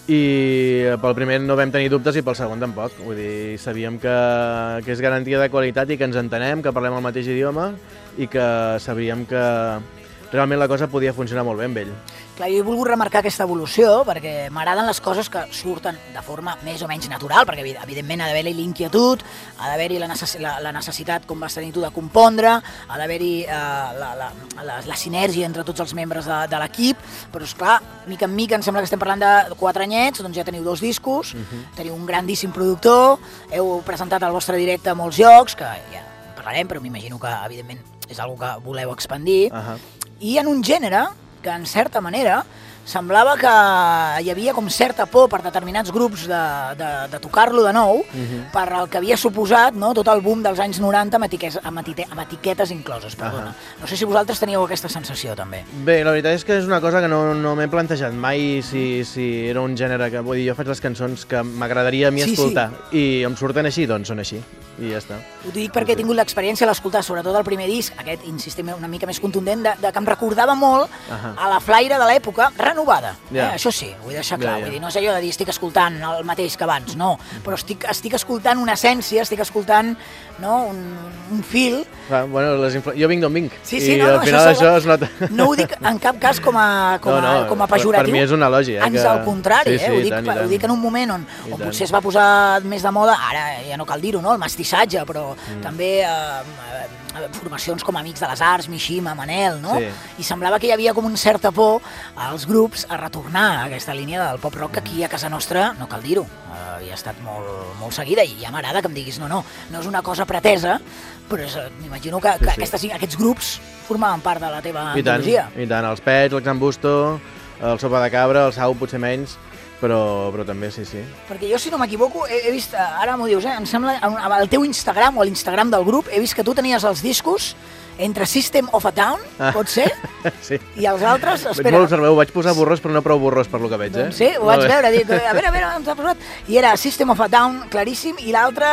i pel primer no vam tenir dubtes i pel segon tampoc. Vull dir, sabíem que, que és garantia de qualitat i que ens entenem, que parlem el mateix idioma i que sabíem que realment la cosa podia funcionar molt bé amb ell. Clar, jo he volgut remarcar aquesta evolució perquè m'agraden les coses que surten de forma més o menys natural, perquè evidentment ha d'haver-hi l'inquietud, ha d'haver-hi la, necess la, la necessitat, com vas tenir tu, de compondre, ha d'haver-hi eh, la, la, la, la sinergia entre tots els membres de, de l'equip, però esclar, mica en mica em sembla que estem parlant de quatre anyets, doncs ja teniu dos discos, uh-huh. teniu un grandíssim productor, heu presentat al vostre directe a molts llocs, que ja en parlarem, però m'imagino que evidentment és una cosa que voleu expandir, uh-huh. i en un gènere que en certa manera semblava que hi havia com certa por per determinats grups de, de, de tocar-lo de nou, uh-huh. per el que havia suposat, no, tot el boom dels anys noranta amb, etiquetes, amb, etiquetes, amb etiquetes incloses. Perdona. Uh-huh. No sé si vosaltres teníeu aquesta sensació també. Bé, la veritat és que és una cosa que no, no m'he plantejat mai si, si era un gènere que... Vull dir, jo faig les cançons que m'agradaria a mi sí, escoltar sí. i em surten així, doncs són així. I ja està. Ho dic perquè he tingut l'experiència d'escoltar sobretot el primer disc, aquest, insistim, una mica més contundent, de, de que em recordava molt uh-huh. a la flaire de l'època renovada. Yeah. Eh? Això sí, ho vull deixar clar. Yeah, yeah. Vull dir, no és allò de dir estic escoltant el mateix que abans, no. Però estic, estic escoltant una essència, estic escoltant no, un, un fil. Ah, bueno, les jo vinc d'on vinc. Sí, sí, I no, al no, final això, això es nota. No ho dic en cap cas com a, com a, no, no, com a pejoratiu. Per mi és un elogi. Eh, Ans que... al contrari, sí, sí, eh? ho, dic, tant, ho dic en un moment on, on potser es va posar més de moda, ara ja no cal dir-ho, no? El mestissatge, però mm. també eh, formacions com Amics de les Arts, Mishima, Manel, no? Sí. I semblava que hi havia com un certa por als grups a retornar a aquesta línia del pop-rock que aquí a casa nostra, no cal dir-ho, eh, havia estat molt, molt seguida i ja m'agrada que em diguis no, no, no és una cosa pretesa, però m'imagino que, que sí, sí. Aquestes, aquests grups formaven part de la teva I ideologia. I tant, els Pets, l'Exambusto, el Sopa de Cabra, el Sau potser menys, però, però també sí, sí. Perquè jo, si no m'equivoco, he, he vist, ara m'ho dius, eh, em sembla, al teu Instagram o a l'Instagram del grup, he vist que tu tenies els discos entre System of a Down, ah. pot ser? Sí. I els altres... Espera. Molt observeu, vaig posar borrós, però no prou borrós per lo que veig, eh? Doncs sí, ho vaig veure, dic, a veure, a veure, ens ha posat. I era System of a Down, claríssim, i l'altre,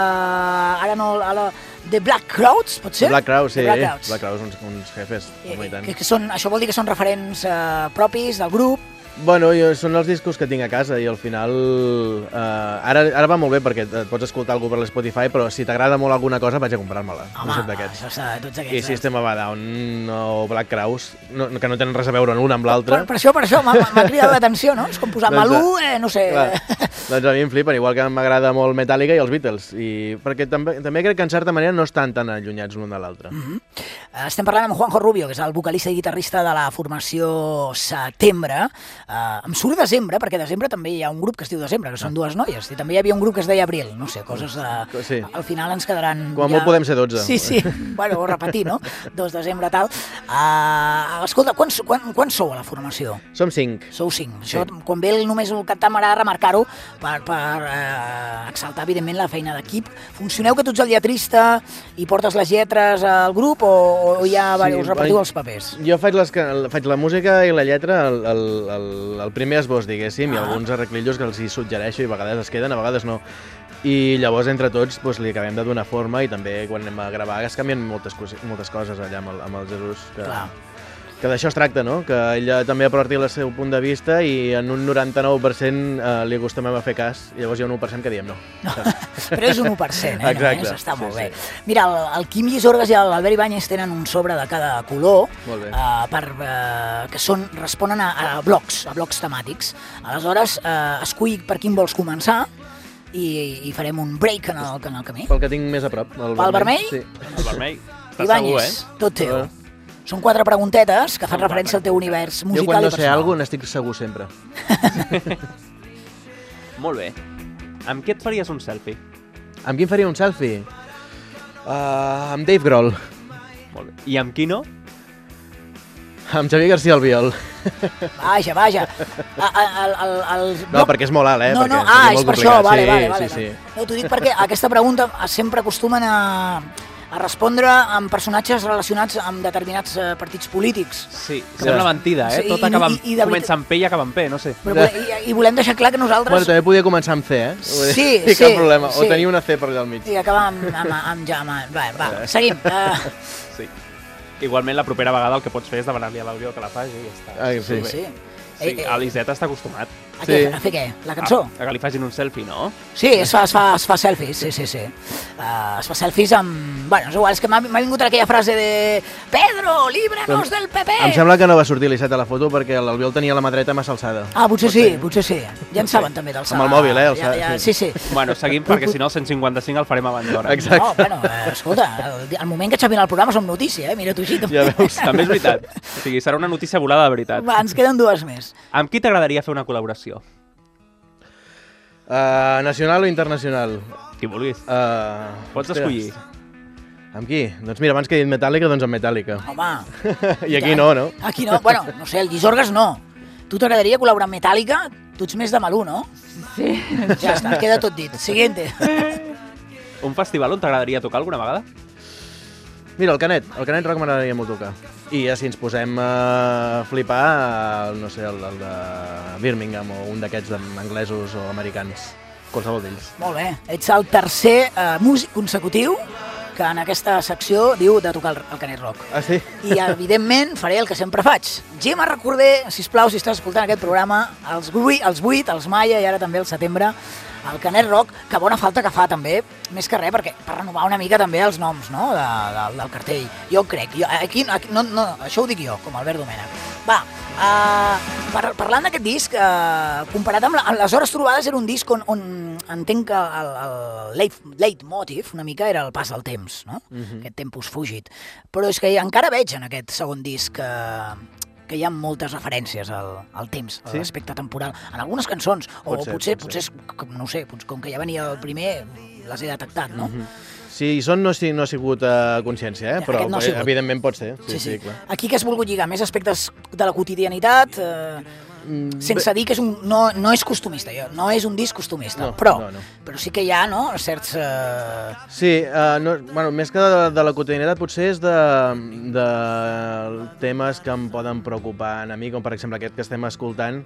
eh, ara no... Ara, The Black Crowds, pot ser? The Black Crowds, sí. Black Crowds, Black Crowds uns, uns jefes. Eh, que, que són, això vol dir que són referents eh, propis del grup? Bueno, jo, són els discos que tinc a casa i al final... Eh, ara, ara va molt bé perquè et pots escoltar algú per l'Spotify, però si t'agrada molt alguna cosa vaig a comprar-me-la. Home, no això està, tots aquests. I System of a Down o Black Crowes, no, que no tenen res a veure l'un amb l'altre. Per, per això, per això, m'ha cridat l'atenció, no? És com posar doncs, Malú, eh, no sé... Clar, doncs a mi em flipen, igual que m'agrada molt Metallica i els Beatles, i perquè també, també crec que en certa manera no estan tan allunyats l'un de l'altre. Mm -hmm. Estem parlant amb Juanjo Rubio, que és el vocalista i guitarrista de la formació Setembre. Uh, em surt Desembre, perquè Desembre també hi ha un grup que es diu Desembre, que són dues noies, i també hi havia un grup que es deia Abril, no sé, coses de... Sí. Al final ens quedaran... Com a ja... molt podem ser dotze. Sí, sí, bueno, o repetir, no? dos de desembre, tal. Uh, escolta, quants, quan, quan sou a la formació? Som cinc. Sou cinc. Sí. Això, quan ve el, només el cantant, m'agrada remarcar-ho per, per uh, exaltar, evidentment, la feina d'equip. Funcioneu que tu ets el lletrista i portes les lletres al grup o, o ja sí, us repartiu els papers? Jo faig, les, faig la música i la lletra, el, el, el, el primer esbós, diguéssim, ah. i alguns arreglillos que els hi suggereixo i a vegades es queden, a vegades no. I llavors entre tots doncs, li acabem de donar forma i també quan anem a gravar es canvien moltes, moltes coses allà amb el, amb el Jesús. Que, que d'això es tracta, no? Que ella també aporti el seu punt de vista i en un noranta-nou per cent eh, li acostumem a fer cas i llavors hi ha un u per cent que diem no. no però és un u per cent, eh? Exacte. No, està molt sí, bé. Sí. Mira, el, el Quim Llisorgas i l'Albert Ibáñez tenen un sobre de cada color eh, per, eh, que són, responen a, a blocs, a blocs temàtics. Aleshores, eh, escull per quin vols començar i, i farem un break en el, en el camí. Pel que tinc més a prop. El Pel vermell? Sí. El vermell. Ibáñez, eh? tot teu. Són quatre preguntetes que fan referència al teu univers musical i personal. Jo quan no sé alguna cosa n'estic segur sempre. Molt bé. Amb què et faries un selfie? Amb qui em faria un selfie? Uh, amb Dave Grohl. Molt bé. I amb qui no? Amb Xavier García Albiol. Vaja, vaja. A, a, el, el, el... No, perquè és molt alt, eh? No, no, perquè ah, és per això, vale, sí, vale, vale. Sí, sí. No, t'ho dic perquè aquesta pregunta sempre acostumen a, a respondre amb personatges relacionats amb determinats uh, partits polítics. Sí, sembla mentida, eh? Sí, Tot acaba amb, i, i comença amb P i acaba amb P, no sé. Però, i, I volem deixar clar que nosaltres... Bueno, també podia començar amb C, eh? Sí, sí. Cap problema, sí. O tenia una C per allà al mig. I acabar amb, amb, amb, amb, amb... Va, va, seguim. Uh... Sí. Igualment, la propera vegada el que pots fer és demanar-li a l'Albiol que la faci i ja està. Ah, sí, sí. Sí, a l'Iset està acostumat. A, què? A fer què? La cançó? A, a que li facin un selfie, no? Sí, es fa, es fa, es fa selfies, sí, sí, sí. Uh, es fa selfies amb... Bueno, és igual, és que m'ha vingut aquella frase de Pedro, líbranos del P P! Em sembla que no va sortir l'Icet a la foto perquè l'Albiol tenia la mà dreta massa alçada. Ah, potser sí, potser sí. Ja en saben també d'alçar. Amb el mòbil, eh? Ja, ja, sí, sí. Bueno, seguim perquè si no el cent cinquanta-cinc el farem abans d'hora. Exacte. No, bueno, eh, escolta, el, el moment que xapin el programa som notícia, eh? Mira tu així. Ja veus, també és veritat. O sigui, serà una notícia volada de veritat. Va, ens queden dues més. Amb qui t'agradaria fer una col·laboració? Uh, nacional o internacional? Qui vulguis. Uh, Pots ostres. escollir. Amb qui? Doncs mira, abans que he dit Metallica, doncs amb Metallica. Home. I aquí no, no? Aquí no, bueno, no sé, el Llisorgues no. Tu t'agradaria col·laborar amb Metallica? Tu ets més de Malú, no? Sí. Ja està, queda tot dit. Siguiente. Un festival on t'agradaria tocar alguna vegada? Mira, el Canet, el Canet Rock m'agradaria molt tocar. I ja si ens posem a flipar, el, no sé, el, el de Birmingham o un d'aquests anglesos o americans, qualsevol d'ells. Molt bé, ets el tercer uh, músic consecutiu que en aquesta secció diu de tocar el, el Canet Rock. Ah, sí? I evidentment faré el que sempre faig. Gemma Recorder, sisplau, si estàs escoltant aquest programa, els vuit, els vuit, els Maia i ara també el setembre, el Canet Rock, que bona falta que fa també, més que res, perquè per renovar una mica també els noms, no?, de, de, del cartell. Jo crec, jo, aquí, aquí no, no, això ho dic jo, com Albert Domènech. Va, uh, par, parlant d'aquest disc, uh, comparat amb, la, amb les hores trobades, era un disc on, on entenc que el, el leit, leitmotiv una mica era el pas del temps, no? Uh-huh. Aquest tempus fugit. Però és que encara veig en aquest segon disc uh, que hi ha moltes referències al, al temps, a sí? l'aspecte temporal, en algunes cançons, o pot ser, potser, pot potser, és, no sé, com que ja venia el primer, les he detectat, no? Mm-hmm. Sí, són no, no ha sigut a consciència, eh? Però no ha sigut. evidentment pot ser. Sí, sí. sí, clar. Aquí que has volgut lligar? Més aspectes de la quotidianitat, eh, mm, sense bé. dir que és un, no, no és costumista, jo, no és un disc costumista, no, però, no, no. però sí que hi ha, no?, certs... Eh... Sí, uh, no, bueno, més que de, de la quotidianitat potser és de, de temes que em poden preocupar a mi, com per exemple aquest que estem escoltant,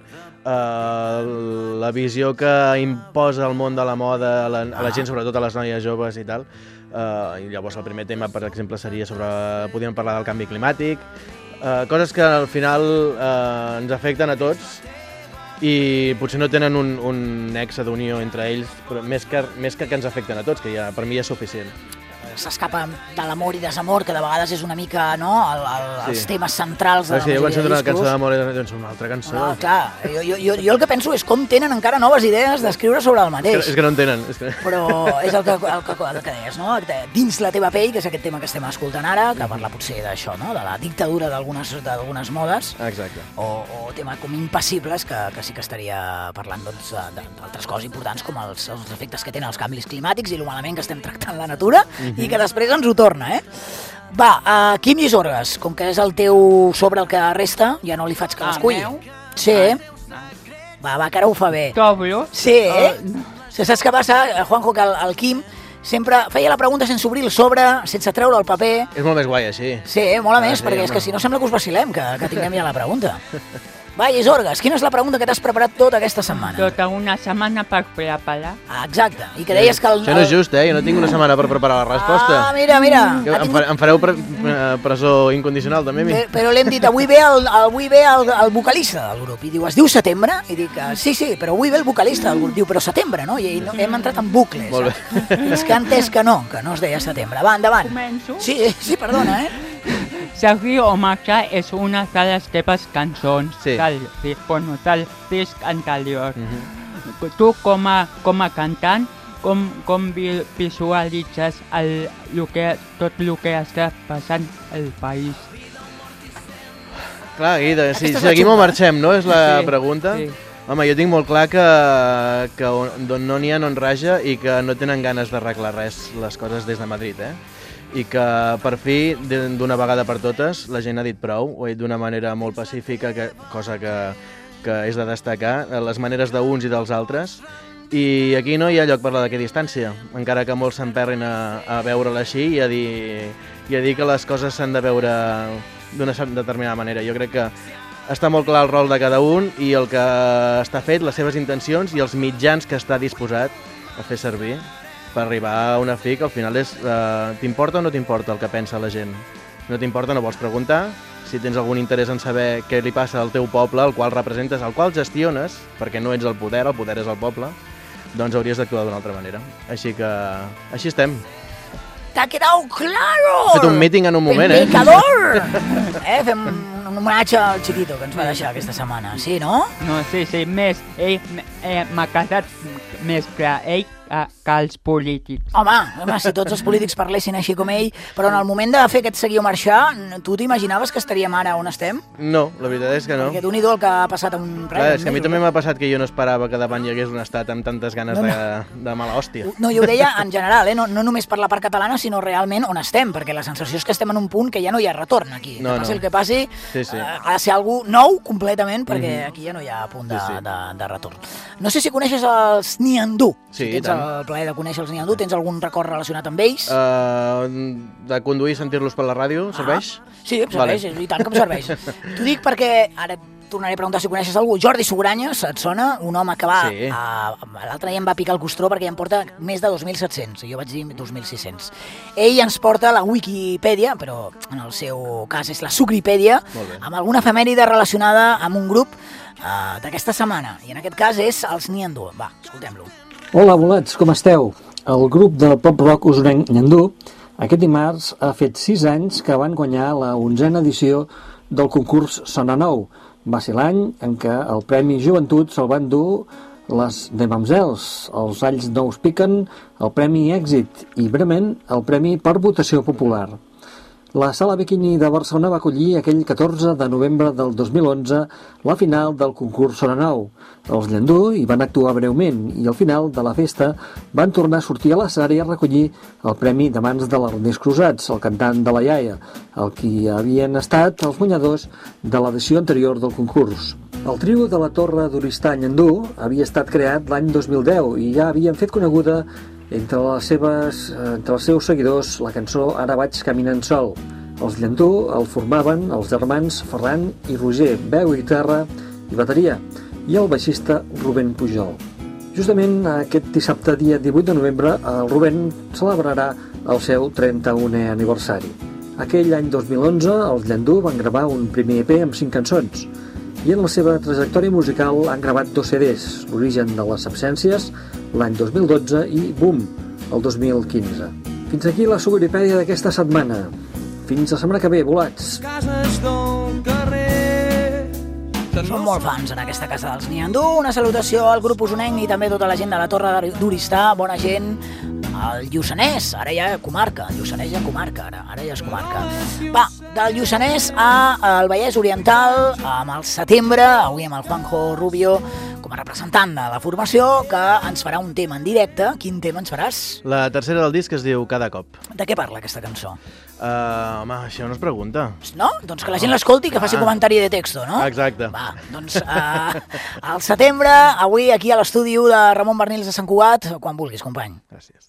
uh, la visió que imposa el món de la moda a la, a la gent, sobretot a les noies joves i tal. Uh, i llavors el primer tema, per exemple, seria sobre... podríem parlar del canvi climàtic, uh, coses que al final uh, ens afecten a tots i potser no tenen un, un nexe d'unió entre ells, però més que, més que que ens afecten a tots, que ja, per mi ja és suficient. S'escapa de l'amor i desamor, que de vegades és una mica, no?, el, el, sí. els temes centrals de la majoria de discos. Sí, jo penso una cançó d'amor i doncs una altra cançó. No, clar, jo, jo, jo, jo el que penso és com tenen encara noves idees d'escriure sobre el mateix. És que, és que no en tenen. És que... Però és el que, el, que, el que deies, no?, Dins la teva pell, que és aquest tema que estem escoltant ara, que parla potser d'això, no?, de la dictadura d'algunes modes. Exacte. O, o tema com impassibles, que, que sí que estaria parlant doncs, d'altres coses importants com els, els efectes que tenen els canvis climàtics i el malament que estem tractant la natura, mm-hmm. i que després ens ho torna, eh? Va, uh, Quim Llisorgues, com que és el teu sobre el que resta, ja no li faig que Ah, l'esculli. meu? Sí. Ah, Va, va, que ara ho fa bé. T'obro? Sí, eh? Uh, Si saps què passa, Juanjo, que el, el Quim sempre feia la pregunta sense obrir el sobre, sense treure el paper. És molt més guai així. Sí, molt a més, Ah, sí, perquè és home. que si no sembla que us vacilem, que, que tinguem ja la pregunta. Va, Llisorgues, quina és la pregunta que t'has preparat tota aquesta setmana? Tota una setmana per preparar. Ah, exacte, i que deies que el... Això no és just, eh? Jo no tinc una setmana per preparar la resposta. Ah, mira, mira. Jo, Ha em, tingut... fa, em fareu pre, eh, presó incondicional, també, a mi? Pe- Però l'hem dit, avui ve el, avui ve el, el vocalista del grup, i diu, es diu setembre? I dic, ah, sí, sí, però avui ve el vocalista del grup, diu, però setembre, no? I no, hem entrat en bucles. Molt bé. És que ha entès que no, que no es deia setembre. Va, endavant. Començo? Sí, sí, perdona, eh? Sergi o Marxa és una de les teves cançons Sí. del, bueno, del disc anterior. Mm-hmm. Tu com a, com a cantant, com, com vi- visualitzes el, el que, tot el que està passant al país? Clar, Guida, si Aquesta és la seguim o xunga. marxem, no? És la Sí, pregunta. sí. Home, jo tinc molt clar que, que on- d'on no n'hi ha no en raja i que no tenen ganes d'arreglar res, les coses des de Madrid, eh? I que per fi, de- d'una vegada per totes, la gent ha dit prou, ho ha dit d'una manera molt pacífica, que, cosa que, que és de destacar, les maneres d'uns i dels altres, i aquí no hi ha lloc per la d'equidistància, encara que molts s'emperrin a, a veure-la així i a, dir, i a dir que les coses s'han de veure d'una determinada manera. Jo crec que està molt clar el rol de cada un i el que està fet, les seves intencions i els mitjans que està disposat a fer servir per arribar a una fi que al final és uh, t'importa o no t'importa el que pensa la gent? No t'importa, no vols preguntar, si tens algun interès en saber què li passa al teu poble, el qual representes, el qual gestiones, perquè no ets el poder, el poder és el poble, doncs hauries d'actuar d'una altra manera. Així que així estem. T'ha quedat claro! He fet un meeting en un moment, eh? Pecador! eh? Fem un homenatge al Chiquito que ens va deixar aquesta setmana, sí, no? No, sí, sí, més, ell eh, m'ha quedat més clar, ell eh, que els polítics. Home, home, si tots els polítics parlessin així com ell, però en el moment de fer aquest seguir o marxar, tu t'imaginaves que estaríem ara on estem? No, la veritat és que no. Perquè d'un idol que ha passat un res. Clar, és que a mi també m'ha passat que jo no esperava que davant hi hagués un estat amb tantes ganes no, no. De, de mala hòstia. No, jo ho deia en general, eh? no, no només per la part catalana, sinó realment on estem, perquè la sensació és que estem en un punt que ja no hi ha retorn aquí. No, que passi no. el que passi, sí, sí. Eh, ha de ser algú nou completament, perquè mm-hmm. aquí ja no hi ha punt de, sí, sí. de, de retorn. No sé si coneixes els Niandú. Sí, si tens el plaer de conèixer els Niandú, tens algun record relacionat amb ells? Uh, de conduir i sentir-los per la ràdio, serveix? Ah, sí, em serveix, vale. I tant que em serveix. T'ho dic perquè ara tornaré a preguntar si coneixes algú. Jordi Sogranyes, et sona? Un home que va... Sí. L'altre dia em va picar el costró perquè ja em porta més de dos mil set-cents, jo vaig dir dos mil sis-cents. Ell ens porta la Wikipedia, però en el seu cas és la Sugripèdia, amb alguna efemèride relacionada amb un grup uh, d'aquesta setmana. I en aquest cas és els Niandú. Va, escoltem-lo. Hola, bolets, com esteu? El grup de pop-rock usonenc Niandú aquest dimarts ha fet sis anys que van guanyar la onzena edició del concurs Sona Nou. Va ser l'any en què el Premi Joventut se'l van dur les de Mamzels, els Alls Nous Piquen, el Premi Èxit i, breument, el Premi per Votació Popular. La Sala Bikini de Barcelona va acollir aquell catorze de novembre del dos mil onze la final del concurs Sona Nou. Els Niandú hi van actuar breument i al final de la festa van tornar a sortir a l'escenari a recollir el premi de mans de l'Ernest Crusats, el cantant de la iaia, el qui havien estat els guanyadors de l'edició anterior del concurs. El trio de la Torre d'Oristà Niandú havia estat creat l'any dos mil deu i ja havien fet coneguda entre, les seves, entre els seus seguidors la cançó Ara vaig caminant sol. Els Niandú el formaven els germans Ferran i Roger, veu, guitarra i bateria, i el baixista Rubén Pujol. Justament aquest dissabte, dia divuit de novembre, el Rubén celebrarà el seu trenta-unè aniversari. Aquell any dos mil onze, els Niandú van gravar un primer E P amb cinc cançons, i en la seva trajectòria musical han gravat dos C Ds, L'origen de les absències, l'any dos mil dotze, i Boom, el dos mil quinze. Fins aquí la Sugripèdia d'aquesta setmana. Fins la setmana que ve, bolats! Cases del carrer. Som molt fans en aquesta casa dels Niandú. Una salutació al grup usonenc i també tota la gent de la Torre d'Oristà, bona gent. El Lluçanès, ara ja comarca, el Lluçanès ja comarca, ara, ara ja és comarca. Va, del Lluçanès al Vallès Oriental, amb el setembre, avui amb el Juanjo Rubio, com a representant de la formació, que ens farà un tema en directe. Quin tema ens faràs? La tercera del disc es diu Cada cop. De què parla aquesta cançó? Uh, home, això no es pregunta. No? Doncs que la gent l'escolti i que faci ah. comentari de texto, no? Exacte. Va, doncs uh, al setembre, avui aquí a l'estudi de Ramon Bernils de Sant Cugat, quan vulguis, company. Gràcies.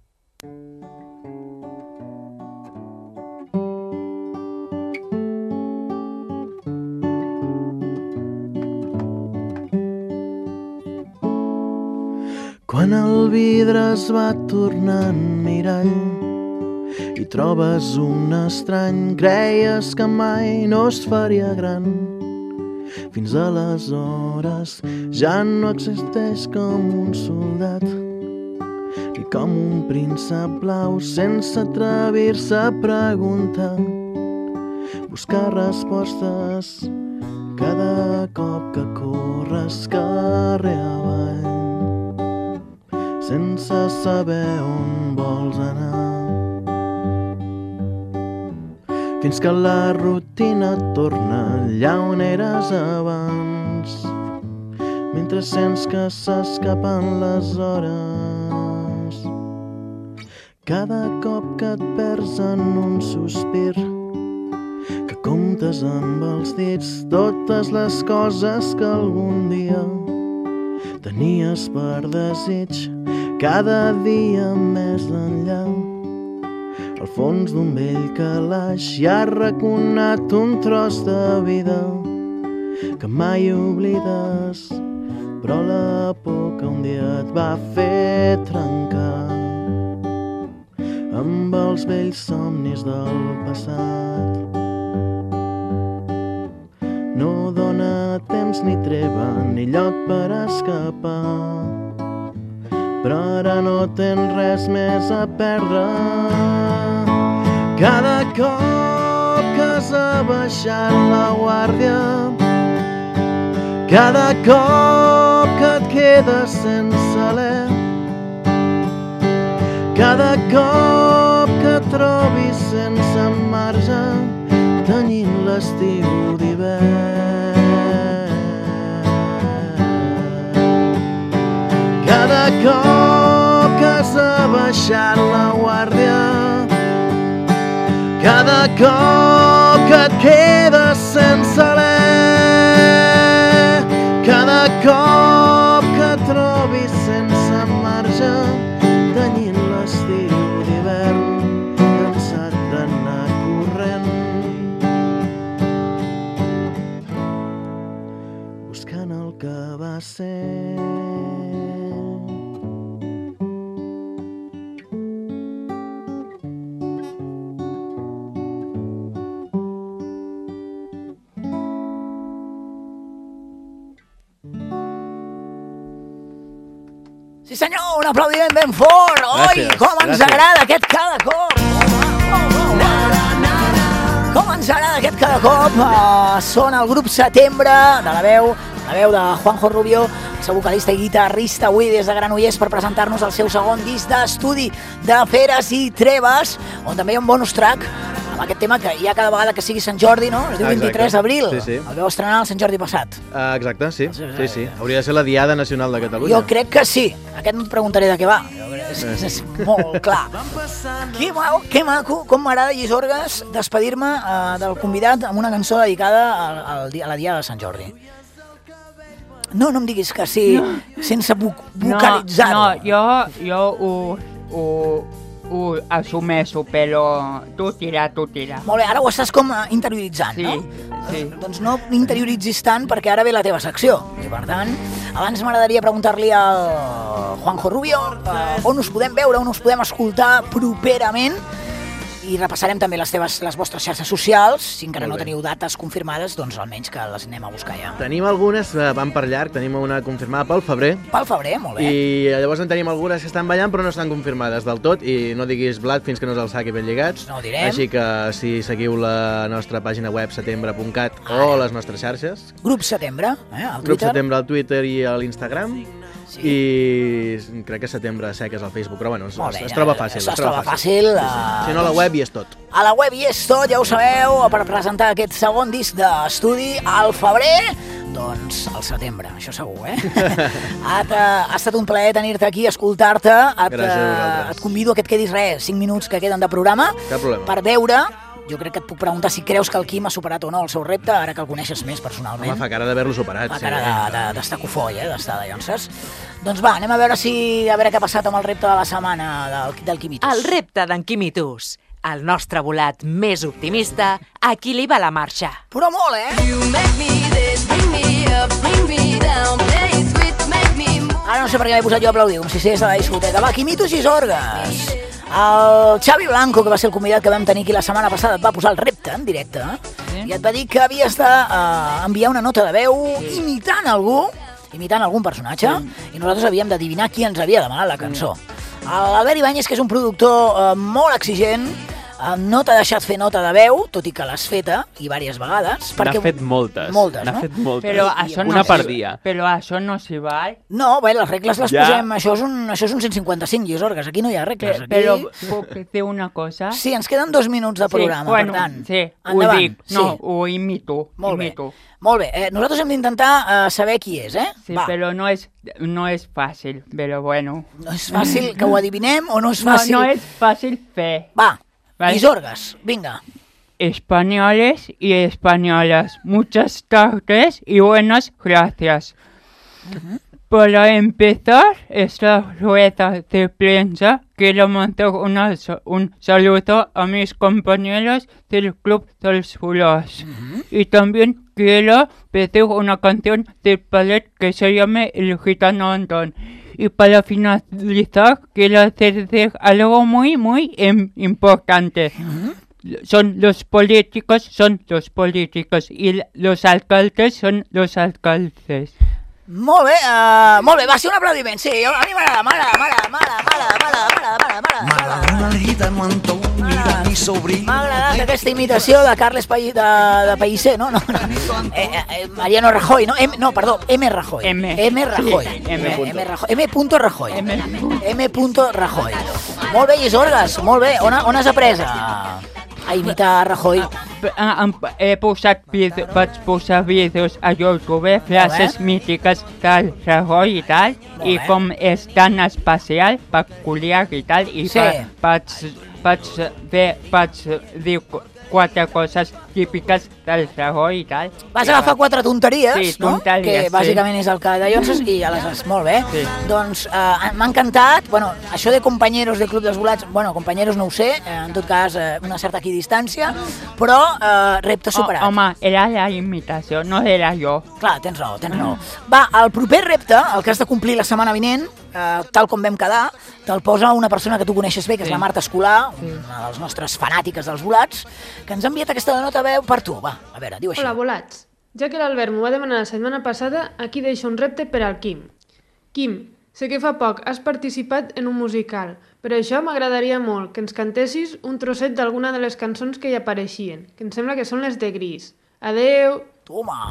Quan el vidre es va tornant mirall i trobes un estrany, creies que mai no es faria gran. Fins aleshores ja no existeix com un soldat ni com un príncep blau sense atrevir-se a preguntar, buscar respostes cada cop que corres carrer avall, sense saber on vols anar. Fins que la rutina et torna allà on eres abans, mentre sents que s'escapen les hores. Cada cop que et perds en un sospir, que comptes amb els dits totes les coses que algun dia tenies per desig, cada dia més enllà. Al fons d'un vell calaix hi ha raconat un tros de vida que mai oblides, però la por que un dia et va fer trencar amb els vells somnis del passat. no dona temps ni treva ni lloc per escapar. Però ara no tens res més a perdre. Cada cop que has abaixat la guàrdia, cada cop que et quedes sense alè, cada cop que et trobis sense marge, tenyint l'estiu d'hivern. Cada cop que has abaixat la guàrdia, cada cop que et quedes sense alè, cada cop que et trobis sense marge, tenyint l'estiu d'hivern, cansat d'anar corrent, buscant el que va ser. Sí senyor, un aplaudiment ben fort. Oi, Gràcies, com ens gràcies. agrada aquest cada cop. Com ens agrada aquest cada cop. Uh, són el grup Setembre, de la veu, la veu de Juanjo Rubio, el seu vocalista i guitarrista, avui des de Granollers per presentar-nos el seu segon disc d'estudi de Feres i Treves, on també hi ha un bonus track amb aquest tema que hi ha cada vegada que sigui Sant Jordi, no? Es diu Exacte. vint-i-tres d'abril. Sí, sí. El vau estrenar el Sant Jordi passat. Uh, exacte, sí. sí, sí. Hauria de ser la Diada Nacional de Catalunya. Jo crec que sí. Aquest no et preguntaré de què va. És, és, és molt clar. Que maco, que maco, com m'agrada, Lluís Orgas, despedir-me uh, del convidat amb una cançó dedicada al, al, dia- a la Diada de Sant Jordi. No, no em diguis que sí, no. sense vo vocalitzar-ho. No, no, jo, jo ho, ho, ho assumeixo, però tu tira, tu tira. Molt bé, ara ho estàs com eh, interioritzant, Sí, no? sí. Doncs no interioritzis tant perquè ara ve la teva secció. I per tant, abans m'agradaria preguntar-li al Juanjo Rubio eh, on us podem veure, on us podem escoltar properament, i repassarem també les teves, les vostres xarxes socials. Si encara no Molt bé. teniu dates confirmades, doncs almenys que les anem a buscar ja. Tenim algunes, eh, van per llarg, tenim una confirmada pel febrer, Pel febrer, molt bé. i llavors en tenim algunes que estan ballant però no estan confirmades del tot, i no diguis blat fins que no se'ls saqui ben lligats. No ho direm. Així que si seguiu la nostra pàgina web setembre punt cat o les nostres xarxes, Grup Setembre, eh, al Grup Twitter. Setembre al Twitter i a l'Instagram, Sí. i crec que Setembre seques al Facebook, però bueno, es, Molt bé, es troba fàcil. Es, es troba fàcil. Sí, sí. eh, Si no, a la web hi és tot. A la web hi és tot, ja ho sabeu, per presentar aquest segon disc d'estudi al febrer, doncs al setembre, això segur, eh? ha, ha estat un plaer tenir-te aquí, escoltar-te. Et, Gràcies a vosaltres. et convido a que et quedis res, cinc minuts que queden de programa, Cap problema. per veure. Jo crec que et puc preguntar si creus que el Quim ha superat o no el seu repte, ara que el coneixes més personalment. Home, fa cara d'haver-lo superat. Fa sí. cara de- de- d'estar cofoll, eh? d'estar de llonces. Doncs va, anem a veure si a veure què ha passat amb el repte de la setmana del, del Quimitos. El repte d'en Quimitus, el nostre volat més optimista, a qui li va la marxa. Però molt, eh? Ara no sé per què m'he posat jo a aplaudir, com si sigués a la discoteca. Va, Quimitos i Sorgas. El Xavi Blanco, que va ser el convidat que vam tenir aquí la setmana passada, et va posar el repte en directe, Sí. i et va dir que havies d'enviar uh, una nota de veu imitant algú, imitant algun personatge, i nosaltres havíem d'adivinar qui ens havia demanat la cançó. L'Albert Ibáñez, que és un productor uh, molt exigent, uh, no t'ha deixat fer nota de veu, tot i que l'has feta, i diverses vegades. N'ha fet moltes. Moltes, N'ha no? fet moltes. Però això no Una s'hi- per dia. Però això no s'hi val. No, bé, les regles les Ja. posem, això és, un, això és un cent cinquanta-cinc, Lluís Orgas, aquí no hi ha regles. Aquí... Però puc dir una cosa? Sí, ens queden dos minuts de programa, sí, bueno, per tant. Sí, endavant. ho dic, no, Sí. ho imito. Molt bé. imito. Molt bé, eh, nosaltres hem d'intentar eh, saber qui és, eh? Sí, Va, però no és, no és fàcil, però bueno. no és fàcil que ho adivinem o no és No, fàcil... no és fàcil fer. Va, Vale. Lluís Orgas, vinga. Españoles y españolas, muchas tardes y buenas gracias. Para empezar esta rueda de prensa, quiero mandar una, un saludo a mis compañeros del Club de los Bulos. Y también quiero pedir una canción del ballet que se llame El Gitano Antón. Y para finalizar, quiero decir algo muy, muy em- importante. son los políticos, son los políticos y los alcaldes son los alcaldes. Molt bé, uh, molt bé, va ser un aplaudiment, sí, a mi m'agrada, m'agrada, m'agrada, m'agrada, m'agrada, m'agrada, m'agrada, m'agrada. M'ha agradat aquesta imitació de Carles Paí, de, de Pellicer, no? no, no. Eh, eh, Mariano Rajoy, no? M, no, perdó, M. Rajoy. M. M. Rajoy. Sí, M. M. M. Rajoy. M. Rajoy. M. M. Rajoy. Molt bé, Llisorgues, molt bé. On, on has après a, a imitar Rajoy? He posat vídeos, vaig posar vídeos a YouTube, frases mítiques del Rajoy i tal, i com és tan especial, peculiar i tal, i sí. vaig, vaig, vaig, vaig dir quatre coses típiques del Rajoy i tal. Vas agafar quatre tonteries, sí, no? Tonteries, que bàsicament sí. és el que deies i ja les has molt bé. Sí. Doncs uh, m'ha encantat, bueno, això de compañeros de Club dels Volats, bueno, compañeros no ho sé, eh, en tot cas eh, una certa equidistància, però uh, repte superat. Oh, home, era la imitació, no era jo. Clar, tens raó, tens raó. Va, el proper repte, el que has de complir la setmana vinent, Uh, tal com vam quedar, te'l posa una persona que tu coneixes bé, que és sí. la Marta Escolar, una de les nostres fanàtiques dels volats, que ens ha enviat aquesta nota veu per tu. Va, a veure, diu així. Hola, volats. Ja que l'Albert m'ho va demanar la setmana passada, aquí deixo un repte per al Quim. Quim, sé que fa poc has participat en un musical, per això m'agradaria molt que ens cantessis un trosset d'alguna de les cançons que hi apareixien, que em sembla que són les de Gris. Adeu! Toma!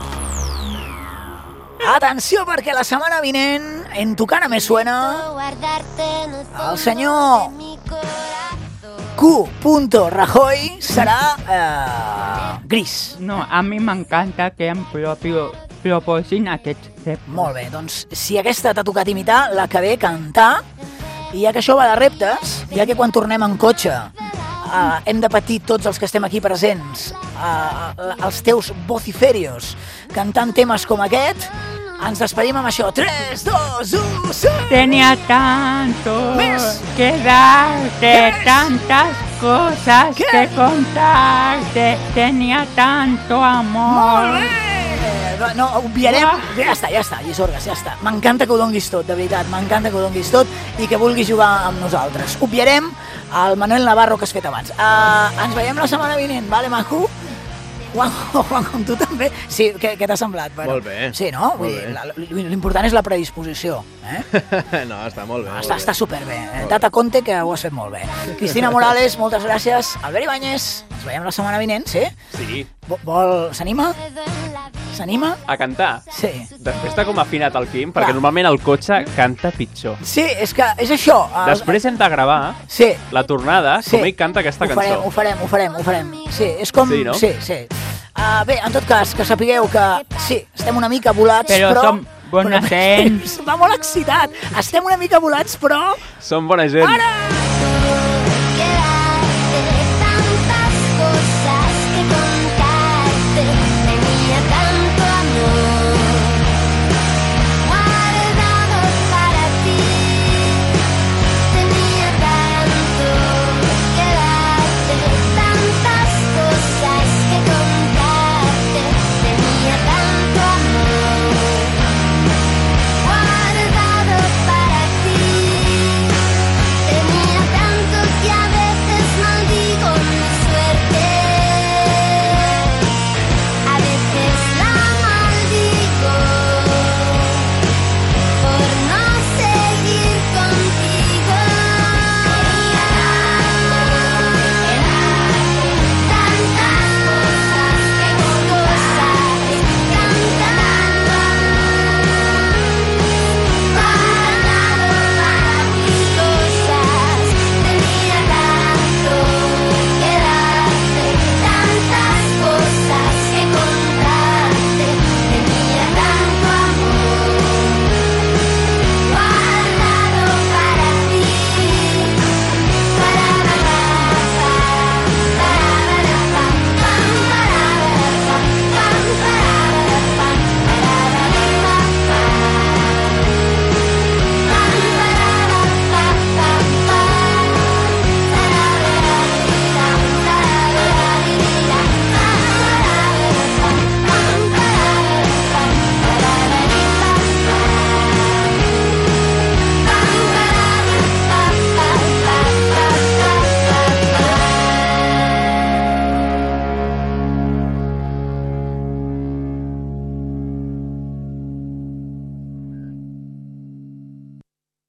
Atenció, perquè la setmana vinent, en Tu cara me suena, el senyor Q. Rajoy serà eh, Gris. No, a mi m'encanta que em propio, proposin aquests reptes. Molt bé, doncs si aquesta t'ha tocat imitar, la que ve cantar, i ja que això va de reptes, ja que quan tornem en cotxe Uh, hem de patir tots els que estem aquí presents, uh, els teus vociferios, cantant temes com aquest, ens despedim amb això. tres, dos, u, sí! Tenía tanto Més. que darte, Més. tantas cosas ¿Qué? que contarte, tenía tanto amor. Molt bé! No, obviarem... Ja està, ja està, Llisorgues, ja està. M'encanta que ho donguis tot, de veritat, m'encanta que ho donguis tot i que vulguis jugar amb nosaltres. Obviarem el Manuel Navarro que has fet abans. Uh, ens veiem la setmana vinent, vale, maco? Juan, Juan, com tu també? Sí, què, què t'ha semblat? Bueno, molt bé. Sí, no? Vull dir, l'important és la predisposició. Eh? No, està molt bé. Està, està superbé. Eh? Data compte que ho has fet molt bé. Cristina Morales, moltes gràcies. Albert Ibáñez, ens veiem la setmana vinent, sí? Sí. Vol... S'anima? S'anima? A cantar? Sí. Després de com ha afinat el Quim, perquè normalment el cotxe canta pitjor. Sí, és que és això. El... Després hem de gravar sí. la tornada, sí. com ell canta aquesta ho farem, cançó. Ho farem, ho farem, ho farem. Sí, és com... Sí, no? Sí, sí. Uh, bé, en tot cas, que sapigueu que sí, estem una mica volats, però... Però som bona gent. Va molt excitat. Estem una mica volats, però... Som bona gent. Ara!